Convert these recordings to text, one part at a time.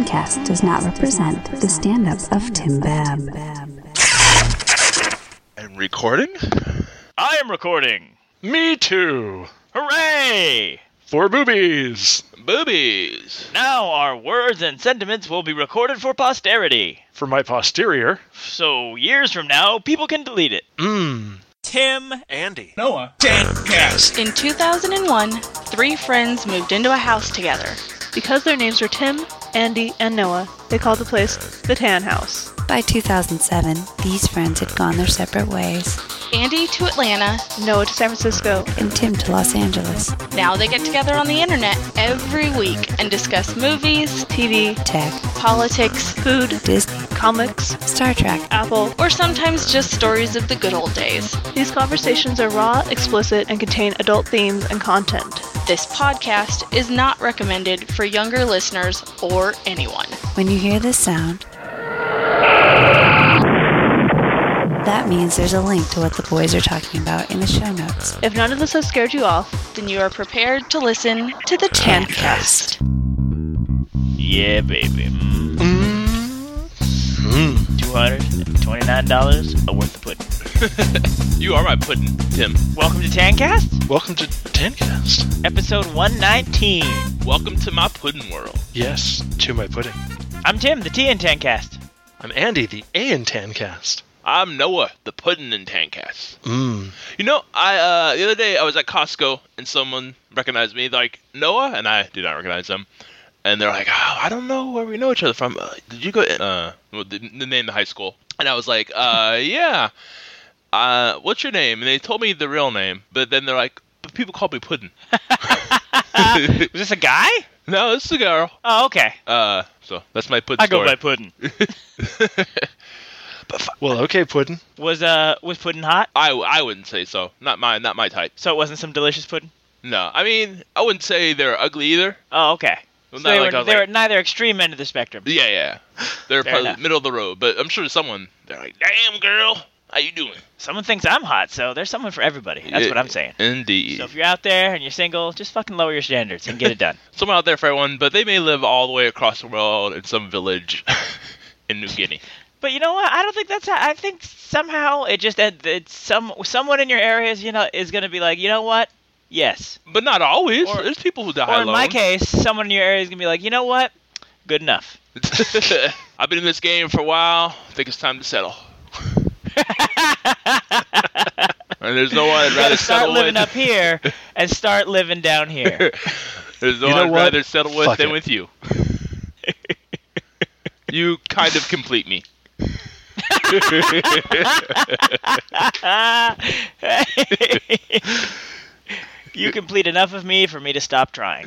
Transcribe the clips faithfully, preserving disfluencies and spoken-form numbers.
Tancast does not represent the stand-up of Tim Babb. I'm recording? I am recording. Me too. Hooray! For boobies. Boobies. Now our words and sentiments will be recorded for posterity. For my posterior. So years from now, people can delete it. Mmm. Tim, Andy. Noah. Tancast. In two thousand one, three friends moved into a house together. Because their names were Tim, Andy, and Noah, they called the place the Tan House. By two thousand seven, these friends had gone their separate ways. Andy to Atlanta, Noah to San Francisco, And Tim to Los Angeles. now they get together on the internet every week and discuss movies, T V, Tech, politics, food, Disney, comics, Star Trek. Apple. or sometimes just stories of the good old days. These conversations are raw, explicit, and contain adult themes and content. This podcast is not recommended for younger listeners or anyone. When you hear this sound, that means there's a link to what the boys are talking about in the show notes. If none of this has scared you off, Then you are prepared to listen to the Tancast. Yeah, baby. Mm. Mmm. two hundred twenty-nine dollars a worth of pudding. You are my pudding, Tim. Welcome to Tancast, Welcome to Tancast. episode one nineteen. Welcome to my pudding world. Yes, to my pudding. I'm Tim, the T in Tancast. I'm Andy, the A in Tancast. I'm Noah, the pudding in Tancast. Mmm. You know, I uh the other day I was at Costco and someone recognized me, like Noah, and I did not recognize them. And they're like, oh, I don't know where we know each other from. Uh, did you go? Uh, well, the, the name of the high school. And I was like, uh, yeah. Uh, what's your name? And they told me the real name, but then they're like, but people call me Puddin'. Was this a guy? No, it's a girl. Oh, okay. Uh, so that's my Puddin' I go story. by Puddin'. Well, okay, pudding. Was uh was Puddin' hot? I, I wouldn't say so. Not my not my type. So it wasn't some delicious pudding? No, I mean I wouldn't say they're ugly either. Oh, okay. Well, So not they like I were, was they like- were neither extreme end of the spectrum. Yeah, yeah. They're Fair probably enough. middle of the road, but I'm sure someone they're like, damn girl, how you doing? Someone thinks I'm hot, so there's someone for everybody. That's Yeah, what I'm saying. Indeed. So if you're out there and you're single, just fucking lower your standards and get it done. Someone out there for everyone, but they may live all the way across the world in some village in New Guinea. But you know what? I don't think that's how. I think somehow it just it, it's some someone in your areas, you know, is gonna be like, you know what? Yes. But not always. Or- There's people who die Or in alone. my case, someone in your area is gonna be like, you know what? Good enough. I've been in this game for a while. I think it's time to settle. And there's no one I'd You rather gotta start settle living with. up here and start living down here. There's no You one know I'd what? rather settle with Fuck than it. with you. You kind of complete me. You complete enough of me for me to stop trying.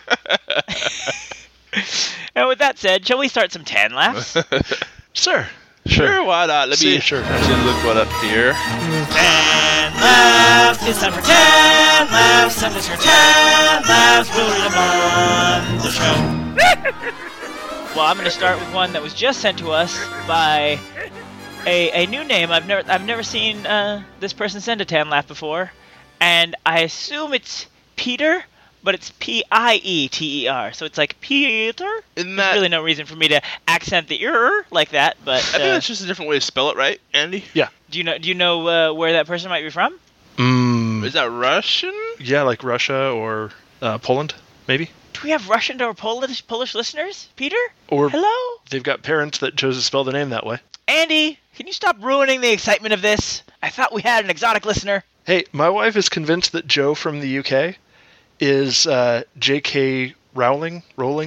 And with that said, shall we start some tan laughs? Sir. Sure, Sure. why not? Let me See, sure. actually look what up here. Tan laughs, it's time for tan laughs. Send us your tan laughs, we'll read them on the show. Well, I'm going to start with one that was just sent to us by a a new name. I've never I've never seen uh, this person send a tan laugh before, and I assume it's Peter, but it's P I E T E R, so it's like Peter. Isn't There's that? really no reason for me to accent the er like that, but I think uh, that's just a different way to spell it, right, Andy? do you know do you know uh, where that person might be from? Mmm. Is that Russian? Yeah, like Russia or uh, Poland, maybe. Do we have Russian or Polish Polish listeners, Peter? Or Hello, they've got parents that chose to spell the name that way. Andy. Can you stop ruining the excitement of this? I thought we had an exotic listener. Hey, my wife is convinced that Joe from the U K is uh, J K Rowling. Rowling.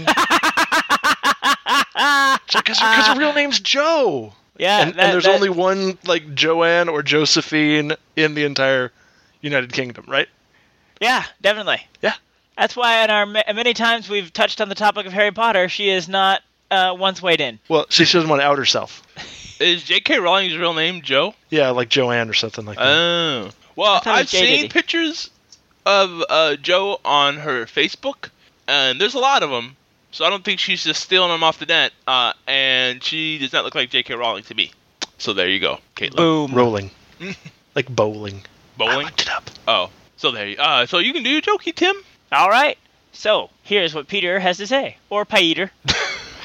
Because her, 'cause her real name's Joe. Yeah, and, that- and there's that- only one like Joanne or Josephine in the entire United Kingdom, right? Yeah, definitely. Yeah. That's why in our ma- many times we've touched on the topic of Harry Potter, she is not uh, once weighed in. Well, she doesn't want to out herself. Is J K Rowling's real name Joe? Yeah, like Joanne or something like that. Oh. Well, thought it was I've J. seen Diddy. pictures of uh, Joe on her Facebook, and there's a lot of them. So I don't think she's just stealing them off the net. Uh, and she does not look like J K Rowling to me. So there you go, Caitlin. Boom. Rolling. Like bowling. I Bowling? looked it up. Oh, so there you uh, So you can do your jokey, Tim? All right. So here's what Peter has to say, or Peter.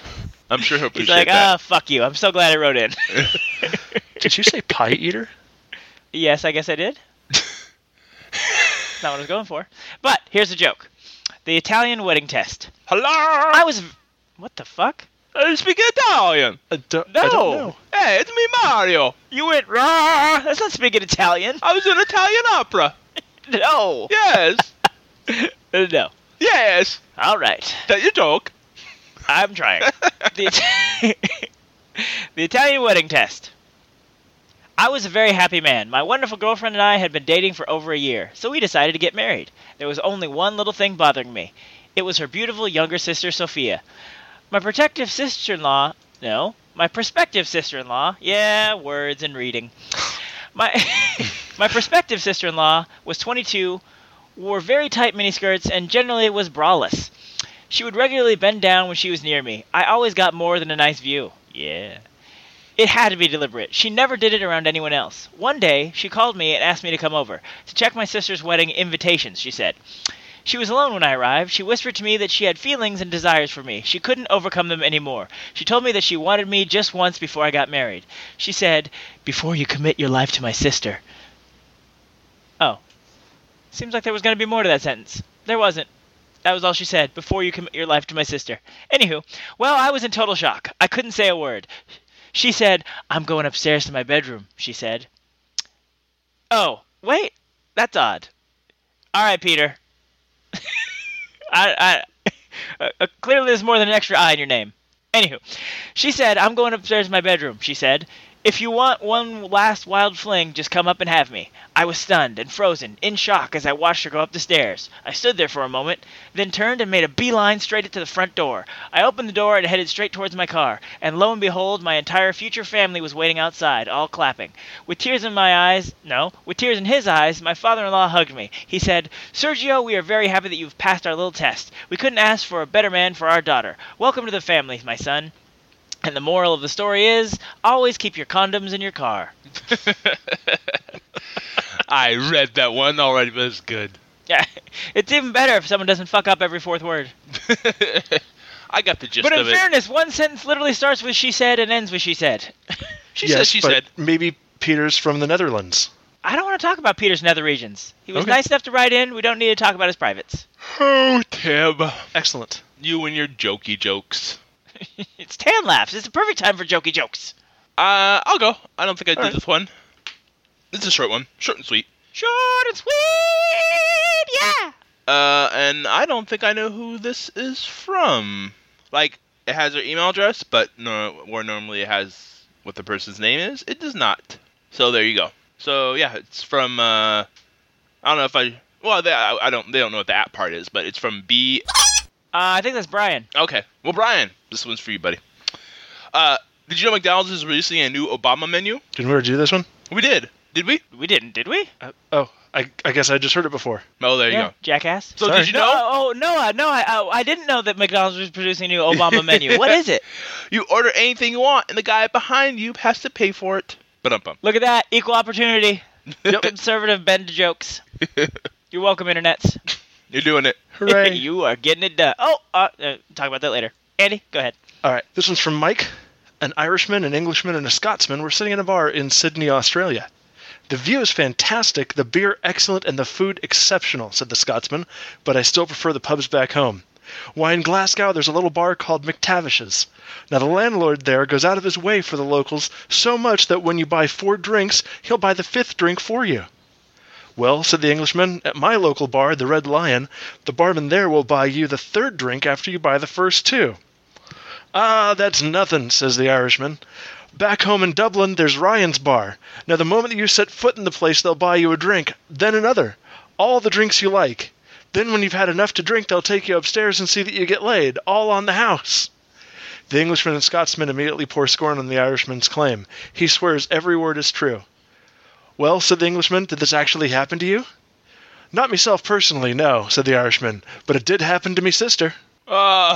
I'm sure he'll He's appreciate like, that. ah, fuck you. I'm so glad I wrote in. Did you say pie eater? Yes, I guess I did. Not what I was going for. But here's the joke. The Italian wedding test. Hello. I was... What the fuck? I speak Italian. I don't, No. I don't know. Hey, it's me, Mario. You went, rah! That's not speaking Italian. I was in Italian opera. No. Yes. No. Yes. All right. That's your joke. I'm trying. the, the Italian wedding test. I was a very happy man. My wonderful girlfriend and I had been dating for over a year, so we decided to get married. There was only one little thing bothering me. It was her beautiful younger sister, Sophia. My protective sister-in-law... No, my prospective sister-in-law... Yeah, words and reading. My my prospective sister-in-law was twenty-two, wore very tight miniskirts, and generally was braless. She would regularly bend down when she was near me. I always got more than a nice view. Yeah. It had to be deliberate. She never did it around anyone else. One day, she called me and asked me to come over. To check my sister's wedding invitations, she said. She was alone when I arrived. She whispered to me that she had feelings and desires for me. She couldn't overcome them anymore. She told me that she wanted me just once before I got married. She said, before you commit your life to my sister. Oh. Seems like there was going to be more to that sentence. There wasn't. That was all she said, before you commit your life to my sister. Anywho, well, I was in total shock. I couldn't say a word. She said, I'm going upstairs to my bedroom, she said. Oh, wait. That's odd. All right, Peter. I, I, uh, clearly there's more than an extra I in your name. Anywho, she said, I'm going upstairs to my bedroom, she said. If you want one last wild fling, just come up and have me. I was stunned and frozen, in shock as I watched her go up the stairs. I stood there for a moment, then turned and made a beeline straight to the front door. I opened the door and headed straight towards my car, and lo and behold, my entire future family was waiting outside, all clapping. With tears in my eyes, no, with tears in his eyes, my father-in-law hugged me. He said, Sergio, we are very happy that you've passed our little test. We couldn't ask for a better man for our daughter. Welcome to the family, my son. And the moral of the story is, always keep your condoms in your car. I read that one already, but it's good. Yeah, it's even better if someone doesn't fuck up every fourth word. I got the gist But in of it. fairness, one sentence literally starts with she said and ends with she said. She yes, said, she but said. maybe Peter's from the Netherlands. I don't want to talk about Peter's nether regions. He was Okay. nice enough to write in. We don't need to talk about his privates. Oh, Tim. Excellent. You and your jokey jokes. It's Tan Laughs. It's the perfect time for jokey jokes. Uh, I'll go. I don't think I did right. this one. This is a short one. Short and sweet. Short and sweet, yeah. Uh, and I don't think I know who this is from. Like, it has their email address, but no, where normally it has what the person's name is, it does not. So there you go. So yeah, it's from. Uh, I don't know if I. Well, they, I, I don't. They don't know what the app part is, but it's from B. Uh, I think that's Brian. Okay. Well, Brian, this one's for you, buddy. Uh, did you know McDonald's is releasing a new Obama menu? Didn't we already do this one? We did. Did we? We didn't, did we? Uh, oh, I, I guess I just heard it before. Oh, there you Yeah, go. jackass. So Sorry. did you No, know? oh, no, uh, no, I, I, I didn't know that McDonald's was producing a new Obama menu. What is it? You order anything you want, and the guy behind you has to pay for it. Ba-dum-bum. Look at that. Equal opportunity. Conservative bend to jokes. You're welcome, internets. You're doing it. Hooray. You are getting it done. Oh, uh, uh, talk about that later. Andy, go ahead. All right, this one's from Mike. An Irishman, an Englishman, and a Scotsman were sitting in a bar in Sydney, Australia. The view is fantastic, the beer excellent, and the food exceptional, said the Scotsman, but I still prefer the pubs back home. Why, in Glasgow, there's a little bar called McTavish's. Now, the landlord there goes out of his way for the locals so much that when you buy four drinks, he'll buy the fifth drink for you. Well, said the Englishman, at my local bar, the Red Lion, the barman there will buy you the third drink after you buy the first two. Ah, that's nothing, says the Irishman. Back home in Dublin, there's Ryan's Bar. Now, the moment that you set foot in the place, they'll buy you a drink, then another. All the drinks you like. Then when you've had enough to drink, they'll take you upstairs and see that you get laid, all on the house. The Englishman and Scotsman immediately pour scorn on the Irishman's claim. He swears every word is true. Well, said the Englishman, did this actually happen to you? Not myself personally, no, said the Irishman, but it did happen to me sister. Oh,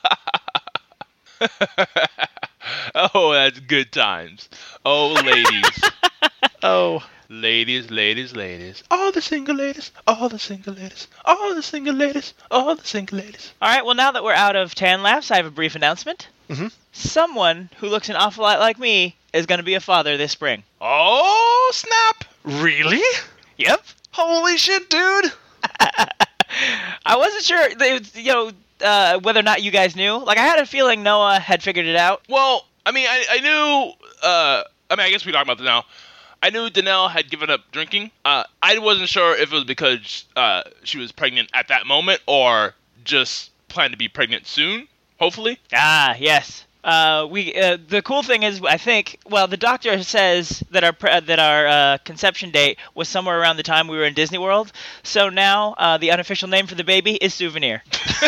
oh, that's good times. Oh, ladies. Oh. Ladies, ladies, ladies. All the single ladies. All the single ladies. All the single ladies. All the single ladies. All right, well, now that we're out of Tan Laughs, I have a brief announcement. Mm-hmm. Someone who looks an awful lot like me is going to be a father this spring. Oh, snap! Really? Yep. Holy shit, dude! I wasn't sure, they, you know, uh, whether or not you guys knew. Like, I had a feeling Noah had figured it out. Well, I mean, I, I knew, uh, I mean, I guess we talk about this now. I knew Danelle had given up drinking. Uh, I wasn't sure if it was because uh, she was pregnant at that moment or just planned to be pregnant soon, hopefully. Ah, yes. Uh, we uh, the cool thing is, I think, well, the doctor says that our pre- that our uh, conception date was somewhere around the time we were in Disney World. So now uh, the unofficial name for the baby is Souvenir.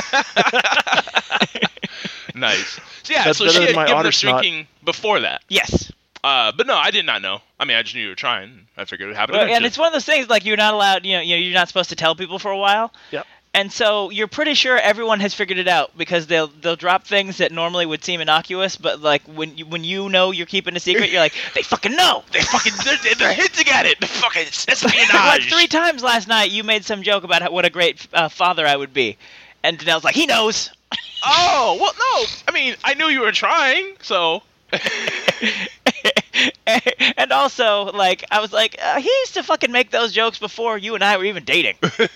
Nice. So yeah, That's so better she than had my given otter up snot. drinking before that. Yes. Uh, but no, I did not know. I mean, I just knew you were trying. I figured it happened. Well, and eventually. it's one of those things like you're not allowed, you know, you know, you're not supposed to tell people for a while. Yep. And so you're pretty sure everyone has figured it out because they'll they'll drop things that normally would seem innocuous, but like when you, when you know you're keeping a secret, you're like, they fucking know. They fucking they're, they're hinting at it. The fucking espionage. Like three times last night, you made some joke about how, what a great uh, father I would be, and Danelle's like, he knows. Oh well, no. I mean, I knew you were trying, so. And also, like, I was like, uh, he used to fucking make those jokes before you and I were even dating.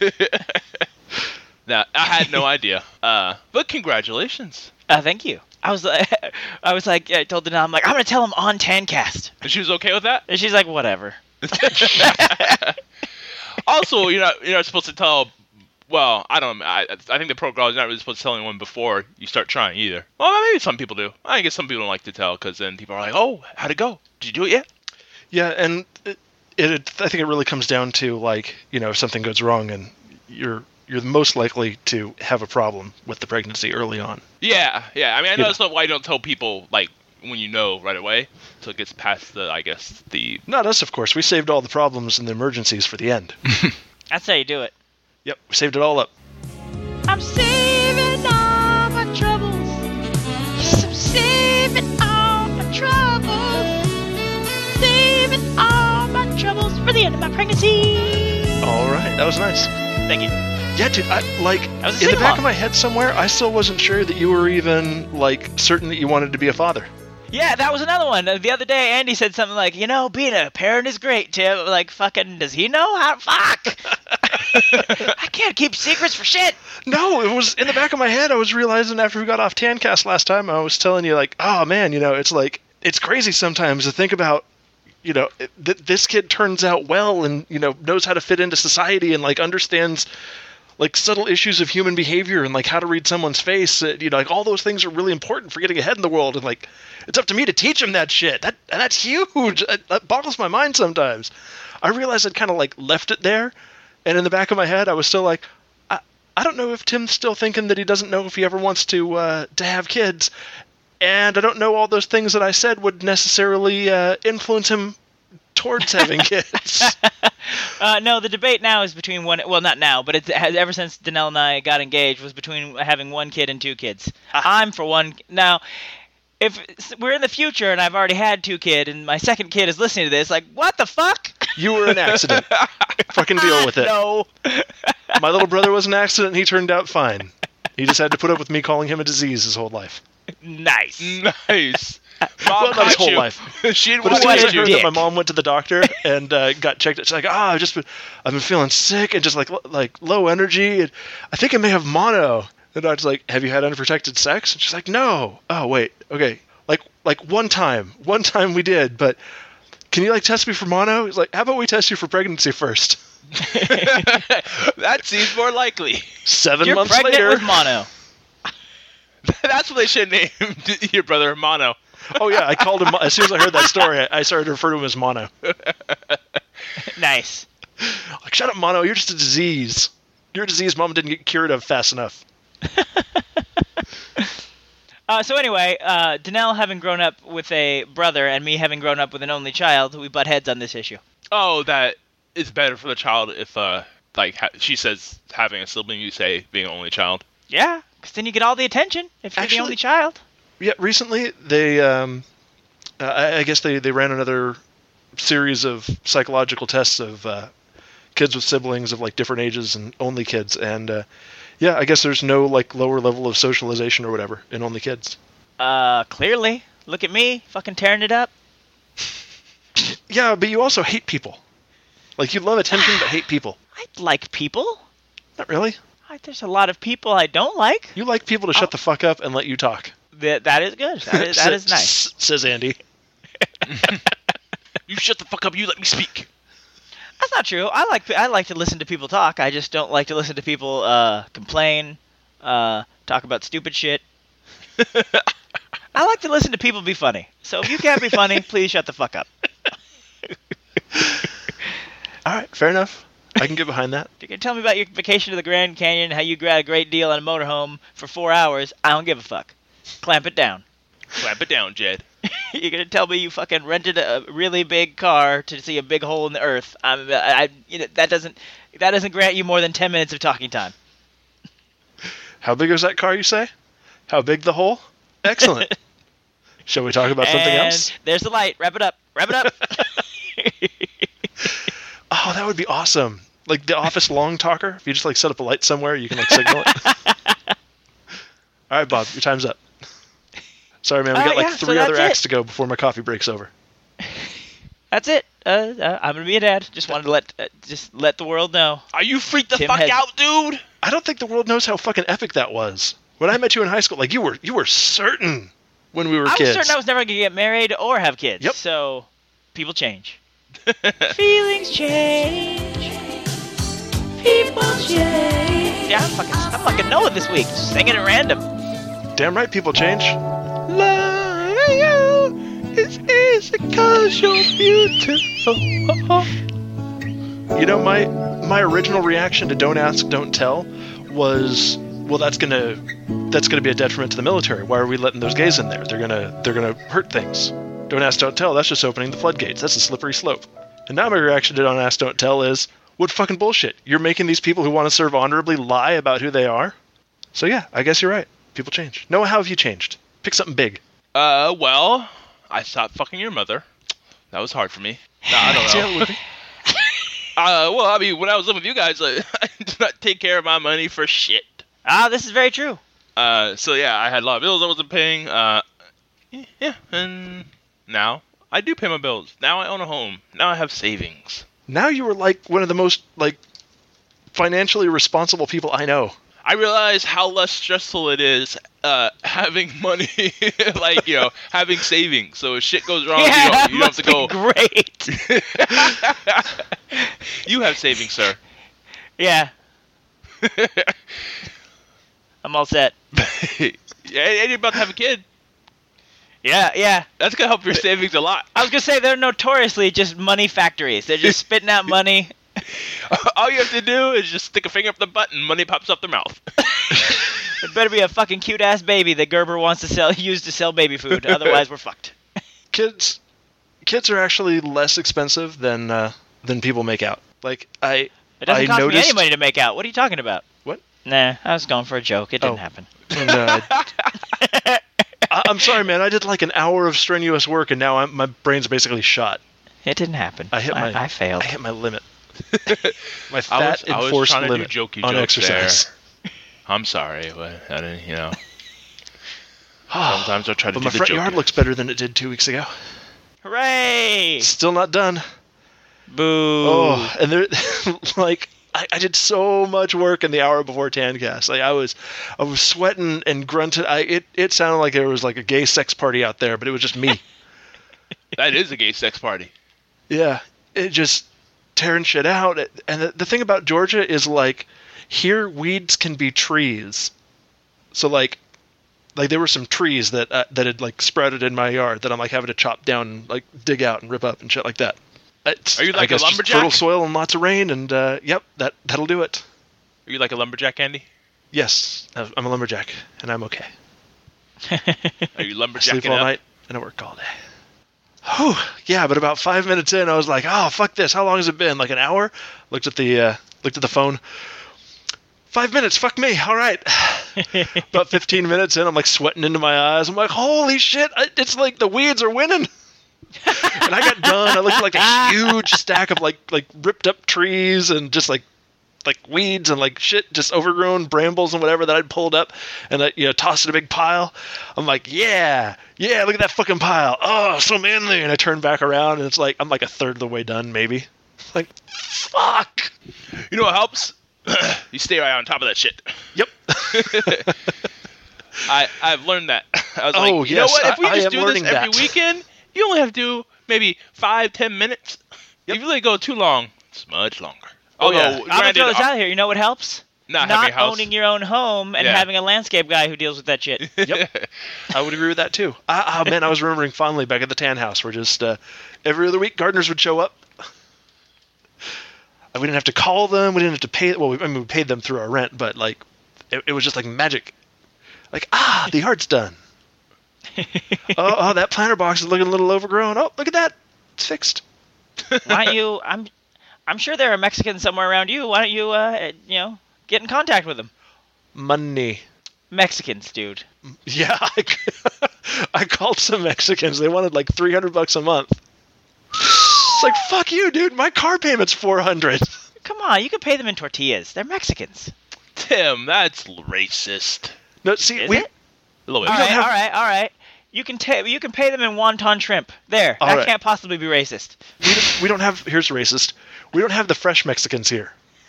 Nah, I had no idea. Uh, but congratulations. Uh, thank you. I was like, I was like, I told Danelle, I'm like, I'm gonna tell him on Tancast, And she was okay with that? and she's like, whatever. Also, you're not you're not supposed to tell. Well, I don't know. I, I think the protocol is not really supposed to tell anyone before you start trying either. Well, maybe some people do. I guess some people don't like to tell because then people are like, "Oh, how'd it go? Did you do it yet?" Yeah, and it, it, I think it really comes down to, like, you know, if something goes wrong, and you're you're most likely to have a problem with the pregnancy early on. Yeah, yeah. I mean, I know Yeah. that's not why you don't tell people like when you know right away, until it gets past the, I guess the. Not us, of course. We saved all the problems and the emergencies for the end. That's how you do it. Yep, we saved it all up. I'm saving all my troubles. Yes, I'm saving all my troubles. Saving all my troubles for the end of my pregnancy. All right, that was nice. Thank you. Yeah, dude, I, like, That was a in the back sing-along. of my head somewhere, I still wasn't sure that you were even, like, certain that you wanted to be a father. Yeah, that was another one. Uh, The other day, Andy said something like, you know, being a parent is great, Tim. Like, fucking, does he know how? Fuck! I can't keep secrets for shit. No, it was in the back of my head. I was realizing after we got off Tancast last time, I was telling you, like, oh, man, you know, it's like, it's crazy sometimes to think about, you know, th- this kid turns out well and, you know, knows how to fit into society and, like, understands, like, subtle issues of human behavior and, like, how to read someone's face. Uh, you know, like, all those things are really important for getting ahead in the world. And, like, it's up to me to teach him that shit. That and that's huge. That, that boggles my mind sometimes. I realized I'd kind of, like, left it there. And in the back of my head, I was still like, I, I don't know if Tim's still thinking that he doesn't know if he ever wants to uh, to have kids. And I don't know all those things that I said would necessarily uh, influence him towards having kids. Uh, no, the debate now is between one. Well, not now, but it has ever since Danelle and I got engaged was between having one kid and two kids. I'm for one. Now, if we're in the future and I've already had two kids and my second kid is listening to this, like, what the fuck? You were an accident. Fucking deal with it. No. My little brother was an accident and he turned out fine. He just had to put up with me calling him a disease his whole life. Nice. Nice. Well, Mom not his caught whole you. life. She didn't But want as soon What as a I heard dick. that my mom went to the doctor and uh, got checked, she's like, "Ah, I've just been, I've been feeling sick and just like like low energy, and I think I may have mono." The doctor's like, "Have you had unprotected sex?" And she's like, "No." Oh wait, okay, like like one time, one time we did, but can you like test me for mono? He's like, "How about we test you for pregnancy first?" That seems more likely. Seven You're months pregnant later. with mono. That's what they should name your brother, Mono. Oh yeah, I called him as soon as I heard that story. I, I started to refer to him as mono. Nice. Like, shut up, mono. You're just a disease. You're a disease mom didn't get cured of fast enough. Uh, so anyway, uh, Danelle having grown up with a brother and me having grown up with an only child, we butt heads on this issue. Oh, that is better for the child if, uh, like, ha- she says having a sibling, you say being an only child. Yeah, because then you get all the attention if you're Actually- the only child. Yeah, recently they, um, uh, I, I guess they, they ran another series of psychological tests of uh, kids with siblings of like different ages and only kids, and uh, yeah, I guess there's no like lower level of socialization or whatever in only kids. Uh, clearly. Look at me, fucking tearing it up. Yeah, but you also hate people. Like, you love attention but hate people. I like people. Not really. I, there's a lot of people I don't like. You like people to shut Oh. the fuck up and let you talk. That that is good. That is, that is nice. Says Andy. You shut the fuck up. You let me speak. That's not true. I like I like to listen to people talk. I just don't like to listen to people uh, complain, uh, talk about stupid shit. I like to listen to people be funny. So if you can't be funny, please shut the fuck up. All right, fair enough. I can get behind that. If you can tell me about your vacation to the Grand Canyon, how you got a great deal on a motorhome for four hours, I don't give a fuck. Clamp it down. Clamp it down, Jed. You're gonna tell me you fucking rented a really big car to see a big hole in the earth? I'm, I, I, you know, that doesn't that doesn't grant you more than ten minutes of talking time. How big was that car, you say? How big the hole? Excellent. Shall we talk about something And else? There's the light. Wrap it up. Wrap it up. Oh, that would be awesome. Like the Office long talker. If you just like set up a light somewhere, you can like signal it. All right, Bob, your time's up. Sorry, man. We Uh, got like yeah, so three other that's acts it. to go before my coffee breaks over. That's it. Uh, uh, I'm gonna be a dad. Just wanted to let uh, just let the world know. Are you freaked the Tim fuck has- out, dude? I don't think the world knows how fucking epic that was. When I met you in high school, like you were, you were certain when we were I was kids. certain I was never gonna get married or have kids. Yep. So people change. Feelings change. People change. Yeah, I'm fucking I'm fucking Noah this week. Just singing at random. Damn right, people change. Love you is easy cause you're beautiful. You know, my my original reaction to "Don't Ask, Don't Tell" was, well, that's gonna that's gonna be a detriment to the military. Why are we letting those gays in there? They're gonna they're gonna hurt things. Don't ask, don't tell. That's just opening the floodgates. That's a slippery slope. And now my reaction to "Don't ask, don't tell" is, what fucking bullshit? You're making these people who want to serve honorably lie about who they are. So yeah, I guess you're right. People change. Noah, how have you changed? Pick something big. Uh, well, I stopped fucking your mother. That was hard for me. No, I don't know. Yeah, it would be. Uh, well, I mean, when I was living with you guys, I, I did not take care of my money for shit. Ah, this is very true. Uh, so yeah, I had a lot of bills I wasn't paying. Uh, yeah, and now I do pay my bills. Now I own a home. Now I have savings. Now you were like one of the most like financially responsible people I know. I realize how less stressful it is uh, having money, like, you know, having savings. So if shit goes wrong, yeah, you don't, you don't must have to go. be great. You have savings, sir. Yeah, I'm all set. Yeah, and you're about to have a kid. Yeah, yeah. That's going to help your savings a lot. I was gonna say they're notoriously just money factories. They're just spitting out money. All you have to do is just stick a finger up the button, money pops up their mouth. It better be a fucking cute ass baby that Gerber wants to sell, use to sell baby food. Otherwise, we're fucked. Kids, kids are actually less expensive than uh, than people make out. Like I, It doesn't I cost noticed. me any money to make out. What are you talking about? What? Nah, I was going for a joke. It didn't Oh. happen. And, uh, I, I'm sorry, man. I did like an hour of strenuous work, and now I'm, my brain's basically shot. It didn't happen. I hit my. I, I failed. I hit my limit. My I fat was, I was enforced trying to do limit jokey on jokes exercise. there. I'm sorry, but I didn't, you know. Sometimes I try to But do my the front jokey. yard looks better than it did two weeks ago. Hooray! Still not done. Boo! Oh, and there, like, I, I did so much work in the hour before Tancast. Like, I was, I was sweating and grunting. I it, it sounded like there was like a gay sex party out there, but it was just me. That is a gay sex party. Yeah, it just tearing shit out. And the, the thing about Georgia is like, here weeds can be trees. So like, like there were some trees that uh, that had like sprouted in my yard that I'm like having to chop down and like dig out and rip up and shit like that. It's, Are you I like a guess just lumberjack? fertile soil and lots of rain, and uh, yep, that that'll do it. Are you like a lumberjack, Andy? Yes, I'm a lumberjack, and I'm okay. Are you I sleep lumberjacking all up? night and I work all day. Whew. Yeah, but about five minutes in, I was like, "Oh, fuck this! How long has it been? Like an hour?" Looked at the uh, looked at the phone. Five minutes. Fuck me. All right. About fifteen minutes in, I'm like sweating into my eyes. I'm like, "Holy shit! I, it's like the weeds are winning." And I got done. I looked at like a huge stack of like like ripped up trees and just like like weeds and like shit, just overgrown brambles and whatever that I'd pulled up and I, you know, tossed in a big pile. I'm like, yeah, yeah, look at that fucking pile. Oh, so manly. And I turn back around and it's like, I'm like a third of the way done, maybe. Like, fuck. You know what helps? You stay right on top of that shit. Yep. I, I've learned that. I was Oh, like, you yes, know what? If we I- I just am do this learning every that. weekend, you only have to do maybe five, ten minutes. Yep. If you really go too long, it's much longer. Oh, Although, yeah. I'm gonna granted, throw this uh, out here. You know what helps? Not, Not having a house. owning your own home and Yeah. having a landscape guy who deals with that shit. Yep. I would agree with that too. Ah, oh, man, I was remembering fondly back at the tan house where just uh, every other week gardeners would show up. We didn't have to call them. We didn't have to pay. Well, we, I mean, we paid them through our rent, but like, it, it was just like magic. Like, ah, the art's done. oh, oh, that planter box is looking a little overgrown. Oh, look at that. It's fixed. Why don't you? I'm, I'm sure there are Mexicans somewhere around you. Why don't you, uh, you know, get in contact with them? Money. Mexicans, dude. Yeah, I, I called some Mexicans. They wanted like three hundred bucks a month. It's like, fuck you, dude. My car payment's four hundred. Come on, you can pay them in tortillas. They're Mexicans. Tim, that's racist. No, see, Is we it? A little bit. All right, have- all right, all right. You can ta- you can pay them in wonton shrimp. There, All that right. can't possibly be racist. we don't, we don't have. Here's racist. We don't have the fresh Mexicans here.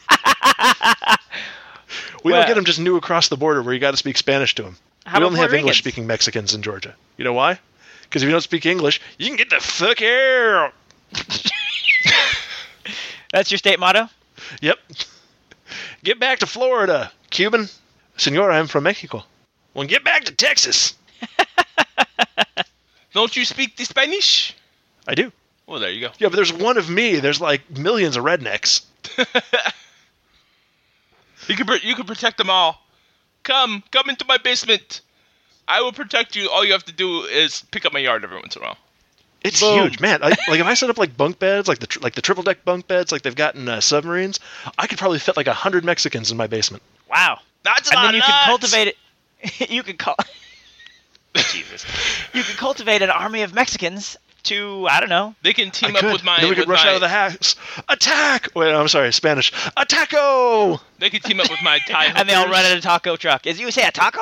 We Well- don't get them just new across the border where you got to speak Spanish to them. How We about only have Puerto Ricans? English-speaking Mexicans in Georgia. You know why? Because if you don't speak English, you can get the fuck out. That's your state motto? Yep. Get back to Florida, Cuban. Senor, I'm from Mexico. Well, get back to Texas. Don't you speak the Spanish? I do. Well, there you go. Yeah, but there's one of me. There's like millions of rednecks. You can pr- you can protect them all. Come, come into my basement. I will protect you. All you have to do is pick up my yard every once in a while. It's Boom. huge, man. I, like if I set up like bunk beds, like the tr- like the triple deck bunk beds, like they've got in uh, submarines, I could probably fit like a hundred Mexicans in my basement. Wow. That's a And lot then you of can nuts. cultivate it. You can call. Jesus. You can cultivate an army of Mexicans to, I don't know. They can team I up could. with my. then we could with rush my, out of the house. Attack! Wait, I'm sorry, Spanish. Attaco! They can team up with my Thai And they all run hookers. in a taco truck. Is you say a taco?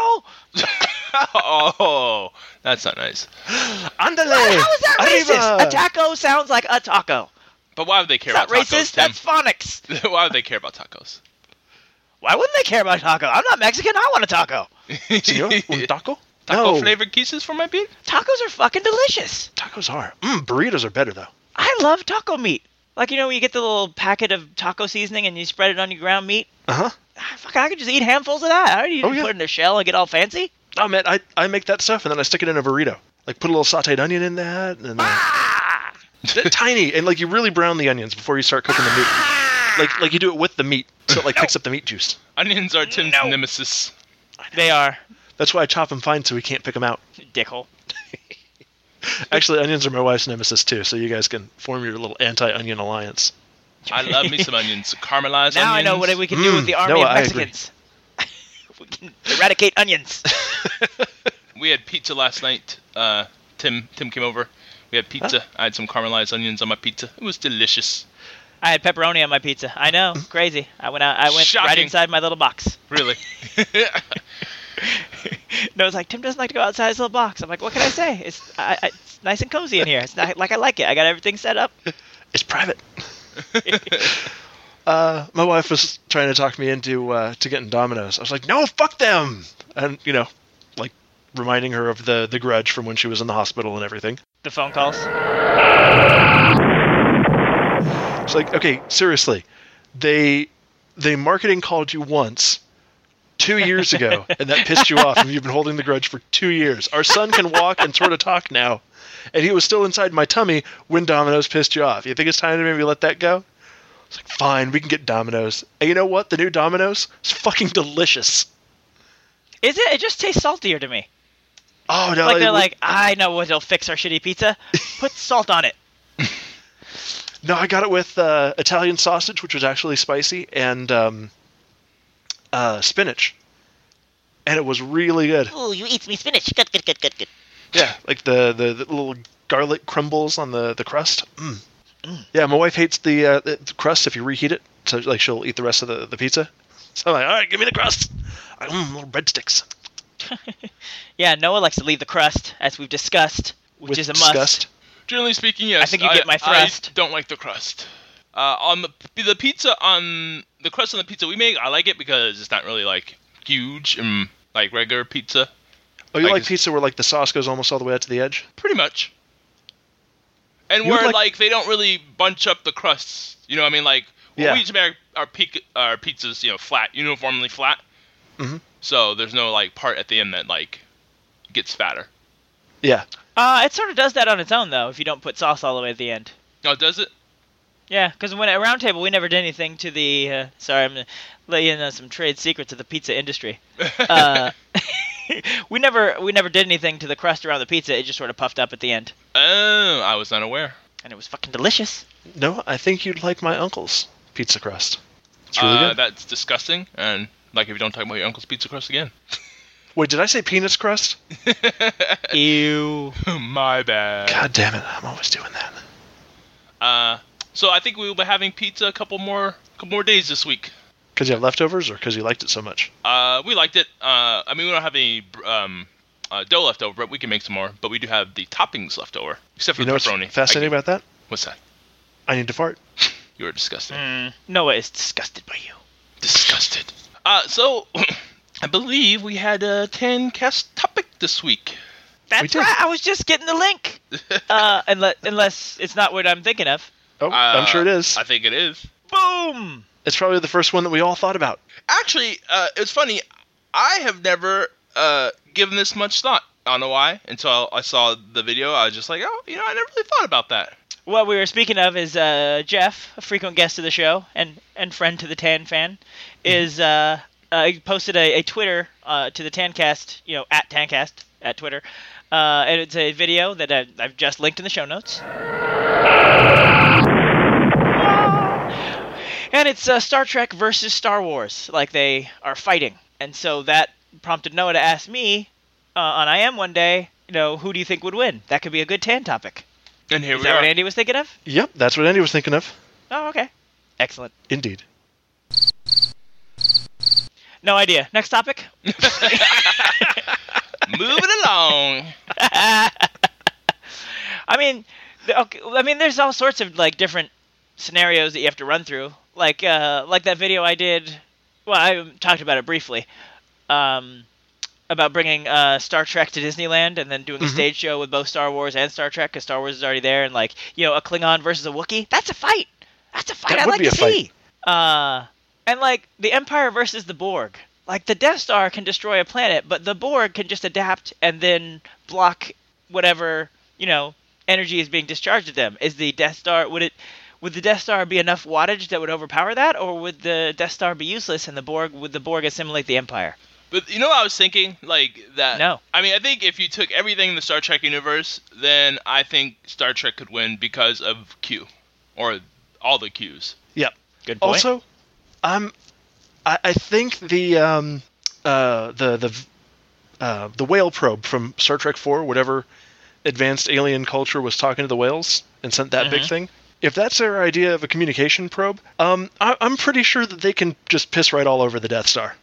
Oh, that's not nice. Andale! How is that Arriba! racist? A taco sounds like a taco. But why would they care It's not about tacos? racist. That's phonics. Tim? Why would they care about tacos? Why wouldn't they care about taco? I'm not Mexican. I want a taco. Senor, un taco? Taco No. flavored kisses for my beat? Tacos are fucking delicious. Tacos are. Mmm, burritos are better though. I love taco meat. Like, you know, when you get the little packet of taco seasoning and you spread it on your ground meat? Uh huh. Ah, fuck, I could just eat handfuls of that. I don't need Oh, to yeah. put it in a shell and get all fancy. Oh man, I, I make that stuff and then I stick it in a burrito. Like put a little sautéed onion in that and uh, Ah! tiny and like you really brown the onions before you start cooking the meat. Like like you do it with the meat, so it like picks up the meat juice. Onions are Tim's No. nemesis. They are. That's why I chop them fine so we can't pick them out. Dickhole. Actually, onions are my wife's nemesis too, so you guys can form your little anti-onion alliance. I love me some onions. Caramelized Now I onions. know what we can do with the Mm, army Noah, of I agree. Mexicans. We can eradicate onions. We had pizza last night. Uh, Tim Tim came over. We had pizza. I had some caramelized onions on my pizza. It was delicious. I had pepperoni on my pizza. I know, crazy. I went out. I went right Shocking. inside my little box. Really. No, it's like Tim doesn't like to go outside his little box. I'm like, what can I say? It's, I, I, it's nice and cozy in here. It's not, like I like it. I got everything set up. It's private. uh, my wife was trying to talk me into uh, to getting Domino's. I was like, no, fuck them, and you know, like reminding her of the the grudge from when she was in the hospital and everything. The phone calls. It's like, okay, seriously, they they marketing called you once. Two years ago, and that pissed you off, and you've been holding the grudge for two years. Our son can walk and sort of talk now, and he was still inside my tummy when Domino's pissed you off. You think it's time to maybe let that go? It's like, fine, we can get Domino's. And you know what? The new Domino's is fucking delicious. Is it? It just tastes saltier to me. Oh no! Like they're it- like, I know what'll fix our shitty pizza. Put salt on it. no, I got it with uh, Italian sausage, which was actually spicy, and um, uh, spinach, and it was really good. Ooh, you eat me spinach. Good, good, good, good, good. Yeah, like the, the, the little garlic crumbles on the, the crust. Mm. Yeah, my wife hates the, uh, the crust if you reheat it. So like she'll eat the rest of the, the pizza. So I'm like, all right, give me the crust. Mm, little breadsticks. Yeah, Noah likes to leave the crust, as we've discussed, which With is a must. disgust. Generally speaking, yes. I think you get my thrust. I don't like the crust. Uh, on the the pizza on the crust on the pizza we make, I like it because it's not really like huge and like regular pizza. Oh, you Like like it's- pizza where like the sauce goes almost all the way out to the edge? Pretty much. And You would where like- like they don't really bunch up the crusts. You know what I mean? Like well, Yeah. we used to make our, our, pic- our pizzas, you know, flat, uniformly flat. Mhm. So there's no like part at the end that like gets fatter. Yeah. Uh, it sort of does that on its own, though, if you don't put sauce all the way at the end. Oh, does it? Yeah, because when at Round Table, we never did anything to the... Uh, sorry, I'm going to let you in on some trade secrets of the pizza industry. Uh, we never we never did anything to the crust around the pizza. It just sort of puffed up at the end. Oh, I was unaware. And it was fucking delicious. No, I think you'd like my uncle's pizza crust. It's really uh, good. That's disgusting. And like if you don't talk about your uncle's pizza crust again. Wait, did I say penis crust? Ew. My bad. God damn it, I'm always doing that. Uh, so I think we will be having pizza a couple more couple more days this week. Because you have leftovers or because you liked it so much? Uh, we liked it. Uh, I mean, we don't have any um, uh, dough left over, but we can make some more. But we do have the toppings left over, except for You know what's pepperoni. fascinating I- about that? What's that? I need to fart. You are disgusting. Mm, Noah is disgusted by you. Disgusted. Uh, so I believe we had a ten cast topic this week. That's did. right. I was just getting the link. uh, unless, unless it's not what I'm thinking of. Oh, I'm sure it is. I think it is. Boom! It's probably the first one that we all thought about. Actually, uh, it's funny. I have never uh, given this much thought. I don't know why. Until I saw the video, I was just like, oh, you know, I never really thought about that. What we were speaking of is uh, Jeff, a frequent guest of the show and, and friend to the Tan Fan, is uh, uh, he posted a, a Twitter uh, to the Tancast, you know, at Tancast at Twitter, uh, and it's a video that I've, I've just linked in the show notes. And it's uh, Star Trek versus Star Wars, like they are fighting, and so that prompted Noah to ask me uh, on I M one day, you know, who do you think would win? That could be a good Tan topic. And here Is we that are. what Andy was thinking of? Yep, that's what Andy was thinking of. Oh, okay. Excellent. Indeed. No idea. Next topic? Moving along. I mean, the- okay, I mean, there's all sorts of like different scenarios that you have to run through. Like, uh, like that video I did. Well, I talked about it briefly. Um, about bringing uh, Star Trek to Disneyland and then doing a Mhm. stage show with both Star Wars and Star Trek because Star Wars is already there, and like, you know, a Klingon versus a Wookiee. That's a fight. That's a fight That I'd would like be to a fight. see. Uh, and like the Empire versus the Borg. Like the Death Star can destroy a planet, but the Borg can just adapt and then block whatever, you know, energy is being discharged at them. Is the Death Star would it would the Death Star be enough wattage that would overpower that, or would the Death Star be useless and the Borg would the Borg assimilate the Empire? But you know what I was thinking? Like that. No. I mean, I think if you took everything in the Star Trek universe, then I think Star Trek could win because of Q, or all the Qs. Yep. Good point. Also, um, I, I think the um, uh, the the uh, the whale probe from Star Trek four, whatever advanced alien culture was talking to the whales and sent that big Mhm. thing. If that's their idea of a communication probe, um, I, I'm pretty sure that they can just piss right all over the Death Star.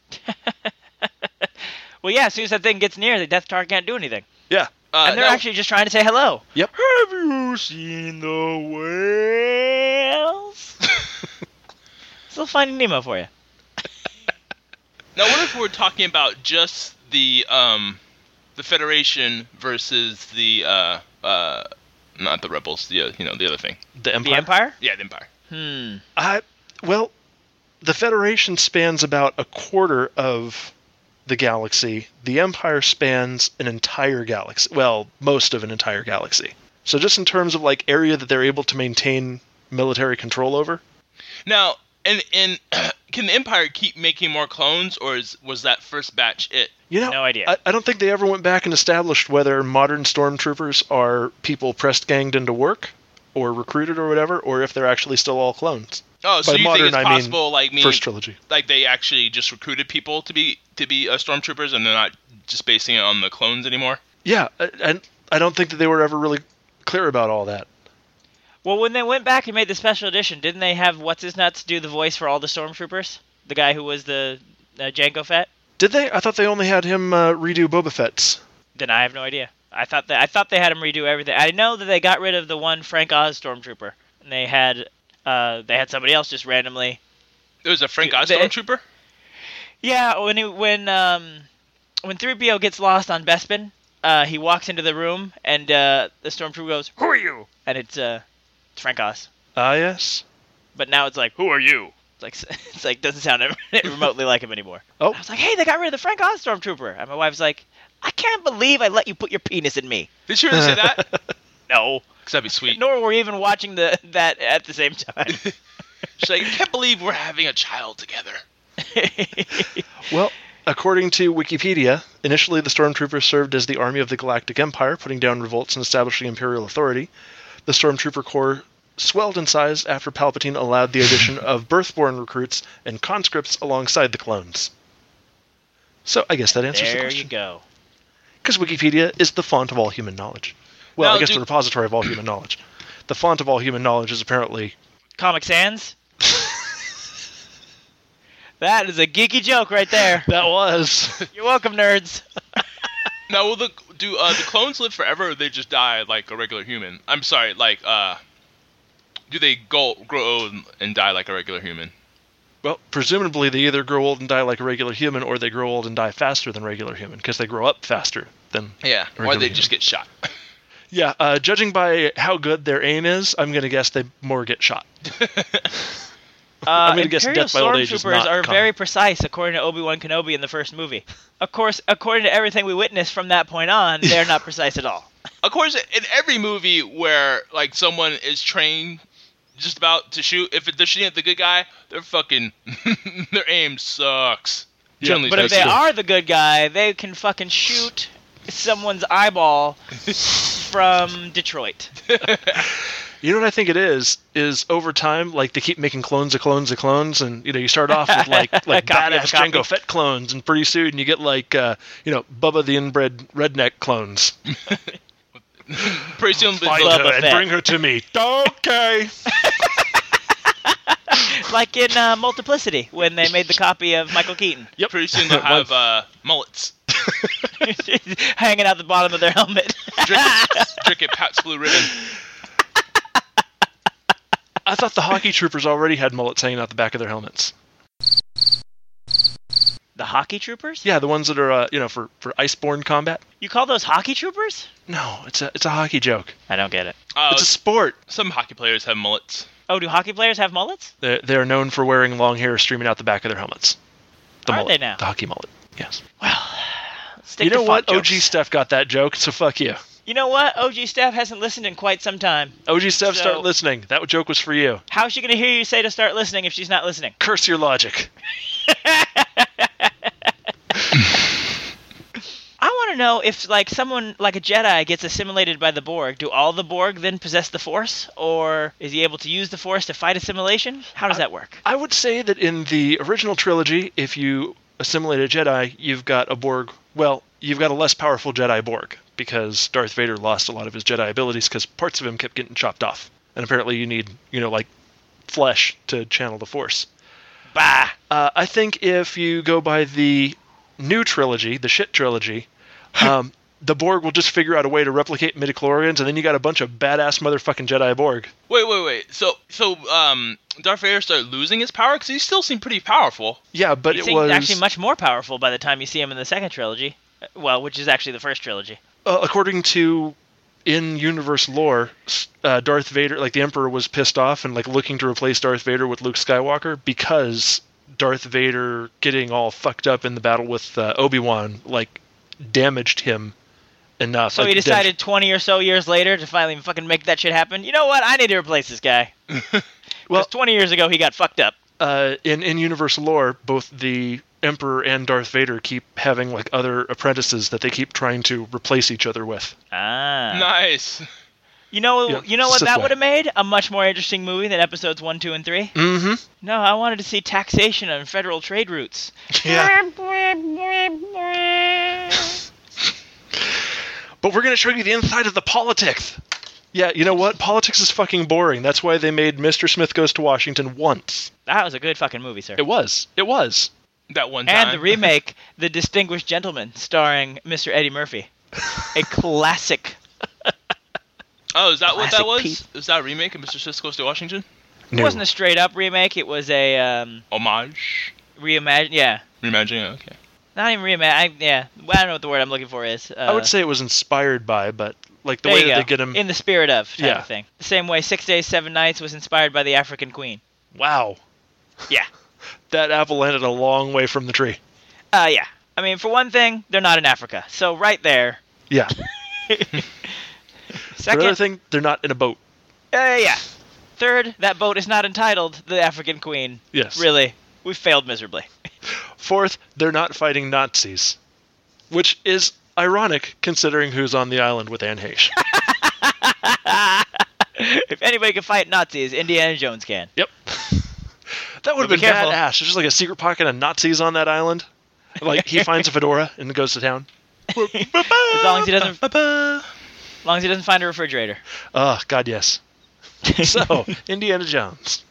Well, yeah, as soon as that thing gets near, the Death Star can't do anything. Yeah. Uh, and they're now- actually just trying to say hello. Yep. Have you seen the whales? Still Finding Nemo for you. Now, what if we're talking about just the um, the Federation versus the uh, uh, not the rebels, the uh, you know the other thing. The Empire. The Empire? Yeah, the Empire. Hmm. I well, the Federation spans about a quarter of the galaxy. The Empire spans an entire galaxy. Well, most of an entire galaxy. So just in terms of like area that they're able to maintain military control over. Now, and and can the Empire keep making more clones, or is was that first batch it? You know, No idea. I, I don't think they ever went back and established whether modern stormtroopers are people pressed ganged into work or recruited or whatever, or if they're actually still all clones. Oh, so By you modern, think it's I mean possible, like me, First trilogy. like they actually just recruited people to be to be uh, stormtroopers, and they're not just basing it on the clones anymore? Yeah, and I don't think that they were ever really clear about all that. Well, when they went back and made the special edition, didn't they have What's-His-Nuts do the voice for all the Stormtroopers? The guy who was the uh, Jango Fett? Did they? I thought they only had him uh, redo Boba Fett's. Then I have no idea. I thought that I thought they had him redo everything. I know that they got rid of the one Frank Oz Stormtrooper, and they had uh, they had somebody else just randomly. It was a Frank Oz They- Stormtrooper? Yeah, when he, when um when three P O gets lost on Bespin, uh, he walks into the room and uh, the Stormtrooper goes, "Who are you?" And it's uh it's Frank Oz. Ah, yes. But now it's like, "Who are you?" It's like it's like doesn't sound remotely like him anymore. Oh. I was like, "Hey, they got rid of the Frank Oz Stormtrooper," and my wife's like, "I can't believe I let you put your penis in me." Did you really say that? No. Because that'd be sweet. Nor were we even watching the that at the same time. She's like, I can't believe we're having a child together. Well, according to Wikipedia, initially the Stormtroopers served as the army of the Galactic Empire, putting down revolts and establishing Imperial authority. The Stormtrooper Corps swelled in size after Palpatine allowed the addition of birthborn recruits and conscripts alongside the clones. So I guess that answers the There question. you go. Because Wikipedia is the font of all human knowledge. Well, Now, I guess do- the repository of all human knowledge. The font of all human knowledge is apparently... Comic Sans. That is a geeky joke right there. That was... You're welcome, nerds. Now, will the do uh, the clones live forever, or they just die like a regular human? I'm sorry, like, uh, do they go grow old and die like a regular human? Well, presumably they either grow old and die like a regular human, or they grow old and die faster than regular human, because they grow up faster than... Yeah, or regular they human. just get shot. Yeah, uh, judging by how good their aim is, I'm going to guess they more get shot. Uh, gonna guess Imperial death by old age is Stormtroopers not are common. very precise, according to Obi-Wan Kenobi in the first movie. Of course, according to everything we witnessed from that point on, they're not precise at all. Of course, in every movie where like someone is trained just about to shoot, if they're shooting at the good guy, they're fucking their aim sucks. Yeah, Generally But if speaking. they are the good guy, they can fucking shoot someone's eyeball from Detroit. You know what I think it is? Is over time, like, they keep making clones of clones of clones, and, you know, you start off with, like, like Copy of a badass copy. Jango Fett clones, and pretty soon you get, like, uh, you know, Bubba the inbred redneck clones. pretty soon Find Bubba her and Fett. bring her to me. Okay. Like in uh, Multiplicity, when they made the copy of Michael Keaton. pretty soon they'll have uh, mullets. Hanging out the bottom of their helmet. Drink it, drink it Pat's Blue Ribbon. I thought the hockey troopers already had mullets hanging out the back of their helmets. The hockey troopers? Yeah, the ones that are, uh, you know, for, for iceborne combat. You call those hockey troopers? No, it's a it's a hockey joke. I don't get it. Uh, It's a sport. some hockey players have mullets. Oh, do hockey players have mullets? They're, they're known for wearing long hair streaming out the back of their helmets. The Are mullet, they now? The hockey mullet. Yes. Well, stick You to know what? font O G jokes. Steph got that joke, so fuck you. You know what? O G Steph hasn't listened in quite some time. O G Steph, So- start listening. That joke was for you. How's she going to hear you say to start listening if she's not listening? Curse your logic. I want to know if, like, someone, like a Jedi, gets assimilated by the Borg. Do all the Borg then possess the Force? Or is he able to use the Force to fight assimilation? How does that work? I would say that in the original trilogy, if you assimilate a Jedi, you've got a Borg. Well, you've got a less powerful Jedi Borg, because Darth Vader lost a lot of his Jedi abilities because parts of him kept getting chopped off. And apparently you need, you know, like, flesh to channel the Force. Bah! Uh, I think if you go by the new trilogy, the shit trilogy, um, the Borg will just figure out a way to replicate midichlorians, and then you got a bunch of badass motherfucking Jedi Borg. Wait, wait, wait. So, so um, Darth Vader started losing his power because he still seemed pretty powerful. Yeah, but he it seems was actually much more powerful by the time you see him in the second trilogy. Uh, Well, which is actually the first trilogy. uh, according to in-universe lore, s- uh, Darth Vader, like the Emperor, was pissed off and like looking to replace Darth Vader with Luke Skywalker because Darth Vader getting all fucked up in the battle with uh, Obi-Wan like damaged him enough. So like, he dam- decided twenty or so years later to finally fucking make that shit happen. You know what? I need to replace this guy. Well- Because twenty years ago he got fucked up. uh, in in universe lore, both the Emperor and Darth Vader keep having like other apprentices that they keep trying to replace each other with. Ah. Nice. You know, Yeah, you know what Sith that way. would have made? A much more interesting movie than episodes one, two, and three. Mm-hmm. No, I wanted to see taxation on federal trade routes. Yeah. But we're gonna show you the inside of the politics. Yeah, you know what? Politics is fucking boring. That's why they made Mister Smith Goes to Washington once. That was a good fucking movie, sir. It was. It was. That one time. And the remake, The Distinguished Gentleman, starring Mister Eddie Murphy. A classic. Oh, is that what that Classic was? piece. Is that a remake of Mister Smith Goes to Washington? It No. wasn't a straight up remake. It was a um, Homage? reimagine. Yeah, Reimagining? Okay. not even reimagine. I, yeah, well, I don't know what the word I'm looking for is. Uh, I would say it was inspired by, but like the there way you that go. they get him. In the spirit of type Yeah. of thing. The same way Six Days, Seven Nights was inspired by the African Queen. Wow. Yeah. That apple landed a long way from the tree. Uh, yeah. I mean, for one thing, they're not in Africa, so right there. Yeah. For Second, another thing, they're not in a boat. uh, yeah. Third, that boat is not entitled the African Queen. Yes. Really, we failed miserably. Fourth, they're not fighting Nazis. Which is ironic considering who's on the island with Anne Heche. If anybody can fight Nazis, Indiana Jones can. Yep. That would have But been be careful. badass. There's just like a secret pocket of Nazis on that island. Like he finds a fedora and goes to town. As long as he doesn't, as long as he doesn't find a refrigerator. Oh, God, yes. So, Indiana Jones.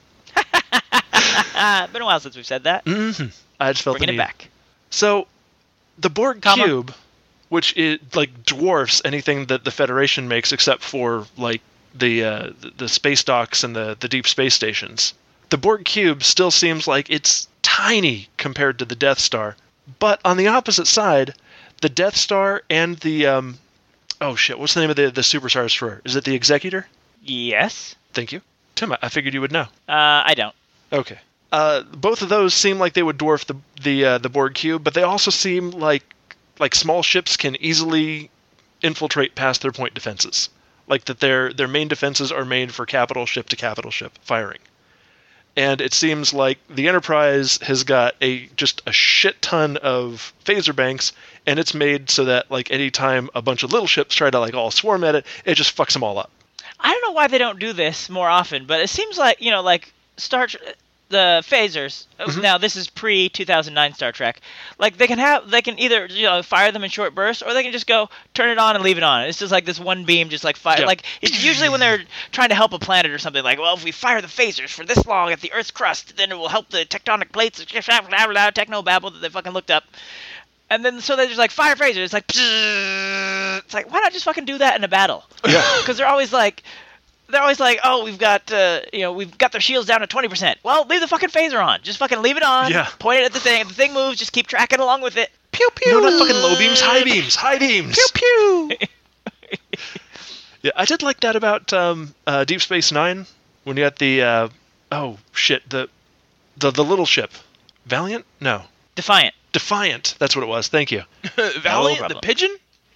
Ah, been a while since we've said that. Mm-hmm. I just felt Bringing the it need. back. So, the Borg Comma. cube, which it like dwarfs anything that the Federation makes, except for like the uh, the, the space docks and the the deep space stations. The Borg cube still seems like it's tiny compared to the Death Star, but on the opposite side, the Death Star and the um, oh shit, what's the name of the the Superstar Destroyer? Is it the Executor? Yes. Thank you, Tim. I, I figured you would know. Uh, I don't. Okay. Uh, both of those seem like they would dwarf the the uh, the Borg cube, but they also seem like like small ships can easily infiltrate past their point defenses. Like that their their main defenses are made for capital ship to capital ship firing. And it seems like the Enterprise has got a just a shit ton of phaser banks, and it's made so that like anytime a bunch of little ships try to like all swarm at it, it just fucks them all up. I don't know why they don't do this more often, but it seems like, you know, like Star Trek, the phasers. Mhm. Now this is pre two thousand nine Star Trek. Like they can have, they can either you know fire them in short bursts, or they can just go turn it on and leave it on. It's just like this one beam, just like fire. Yeah. Like it's usually when they're trying to help a planet or something. Like, well, if we fire the phasers for this long at the Earth's crust, then it will help the tectonic plates. Techno babble that they fucking looked up. And then so they just like fire phasers. It's like, it's like why not just fucking do that in a battle? Yeah. Because they're always like. They're always like, oh, we've got, uh, you know, we've got their shields down to twenty percent. Well, leave the fucking phaser on. Just fucking leave it on. Yeah. Point it at the thing. If the thing moves, just keep tracking along with it. Pew pew. No, not fucking low beams, high beams, high beams. Pew pew. Yeah, I did like that about um, uh, Deep Space Nine when you got the uh, oh shit the the the little ship, Valiant? No, Defiant. Defiant. That's what it was. Thank you. Valiant, the problem. pigeon?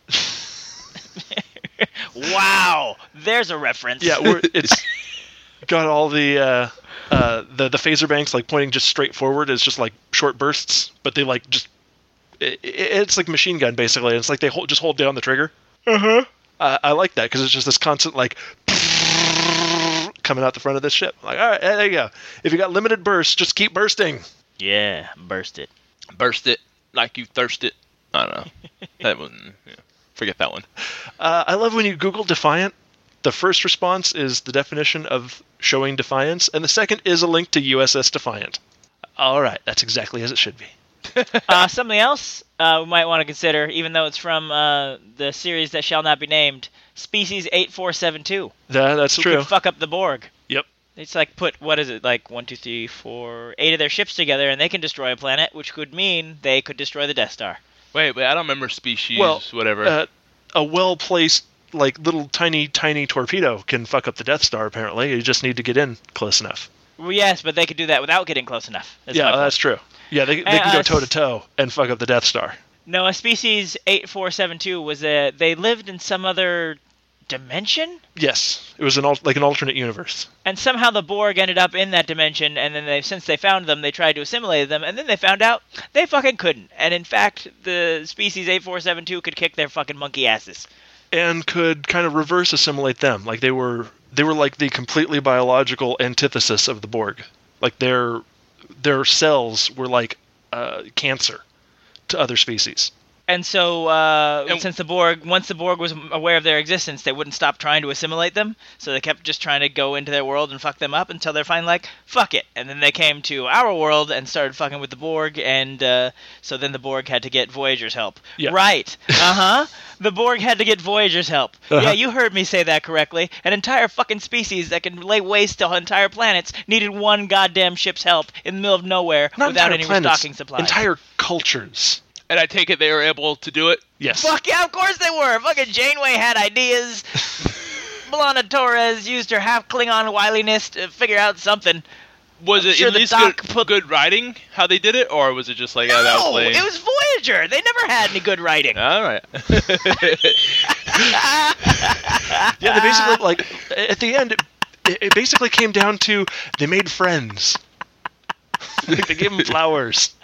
Wow. There's a reference. Yeah, we're, it's got all the uh, uh, the the phaser banks like pointing just straight forward. It's just like short bursts, but they like just it, it's like machine gun basically. It's like they hold, just hold down the trigger. Uh-huh. Uh, I like that because it's just this constant like coming out the front of this ship. Like, all right, there you go. If you got limited bursts, just keep bursting. Yeah. Burst it. Burst it like you thirst it. I don't know. That one, yeah. Forget that one. Uh, I love when you Google Defiant. The first response is the definition of showing defiance, and the second is a link to U S S Defiant. All right, that's exactly as it should be. uh, something else uh, we might want to consider, even though it's from uh, the series that shall not be named, Species eight four seven two. That, that's Who true. could fuck up the Borg. Yep. It's like put, what is it, like one, two, three, four, eight of their ships together, and they can destroy a planet, which could mean they could destroy the Death Star. Wait, wait, I don't remember species, Well, whatever. Uh, a well-placed, like, little tiny, tiny torpedo can fuck up the Death Star, apparently. You just need to get in close enough. Well, yes, but they could do that without getting close enough. That's yeah, my point. that's true. Yeah, they, they And, can go uh, toe-to-toe and fuck up the Death Star. No, a Species eight four seven two was a, they lived in some other dimension? Yes, it was an al- like an alternate universe. And somehow the Borg ended up in that dimension, and then they, since they found them, they tried to assimilate them, and then they found out they fucking couldn't. And in fact, the Species eight four seven two could kick their fucking monkey asses. And could kind of reverse assimilate them. Like they were they were like the completely biological antithesis of the Borg. Like their their cells were like uh, cancer to other species. And so, uh, And- since the Borg, once the Borg was aware of their existence, they wouldn't stop trying to assimilate them. So they kept just trying to go into their world and fuck them up until they're finally like, fuck it. And then they came to our world and started fucking with the Borg, and uh, so then the Borg had to get Voyager's help. Yeah. Right. Uh-huh. The Borg had to get Voyager's help. Uh-huh. Yeah, you heard me say that correctly. An entire fucking species that can lay waste to entire planets needed one goddamn ship's help in the middle of nowhere Not without entire any planets, restocking supplies. Entire cultures. And I take it they were able to do it. Yes. Fuck yeah, of course they were. Fucking Janeway had ideas. B'Elanna Torres used her half Klingon wiliness to figure out something. Was I'm it sure at the least doc good, put- good writing, how they did it? Or was it just like, oh, that was No, lame? it was Voyager. They never had any good writing. All right. Yeah, they basically, like, at the end, it, it basically came down to they made friends. Like, they gave them flowers.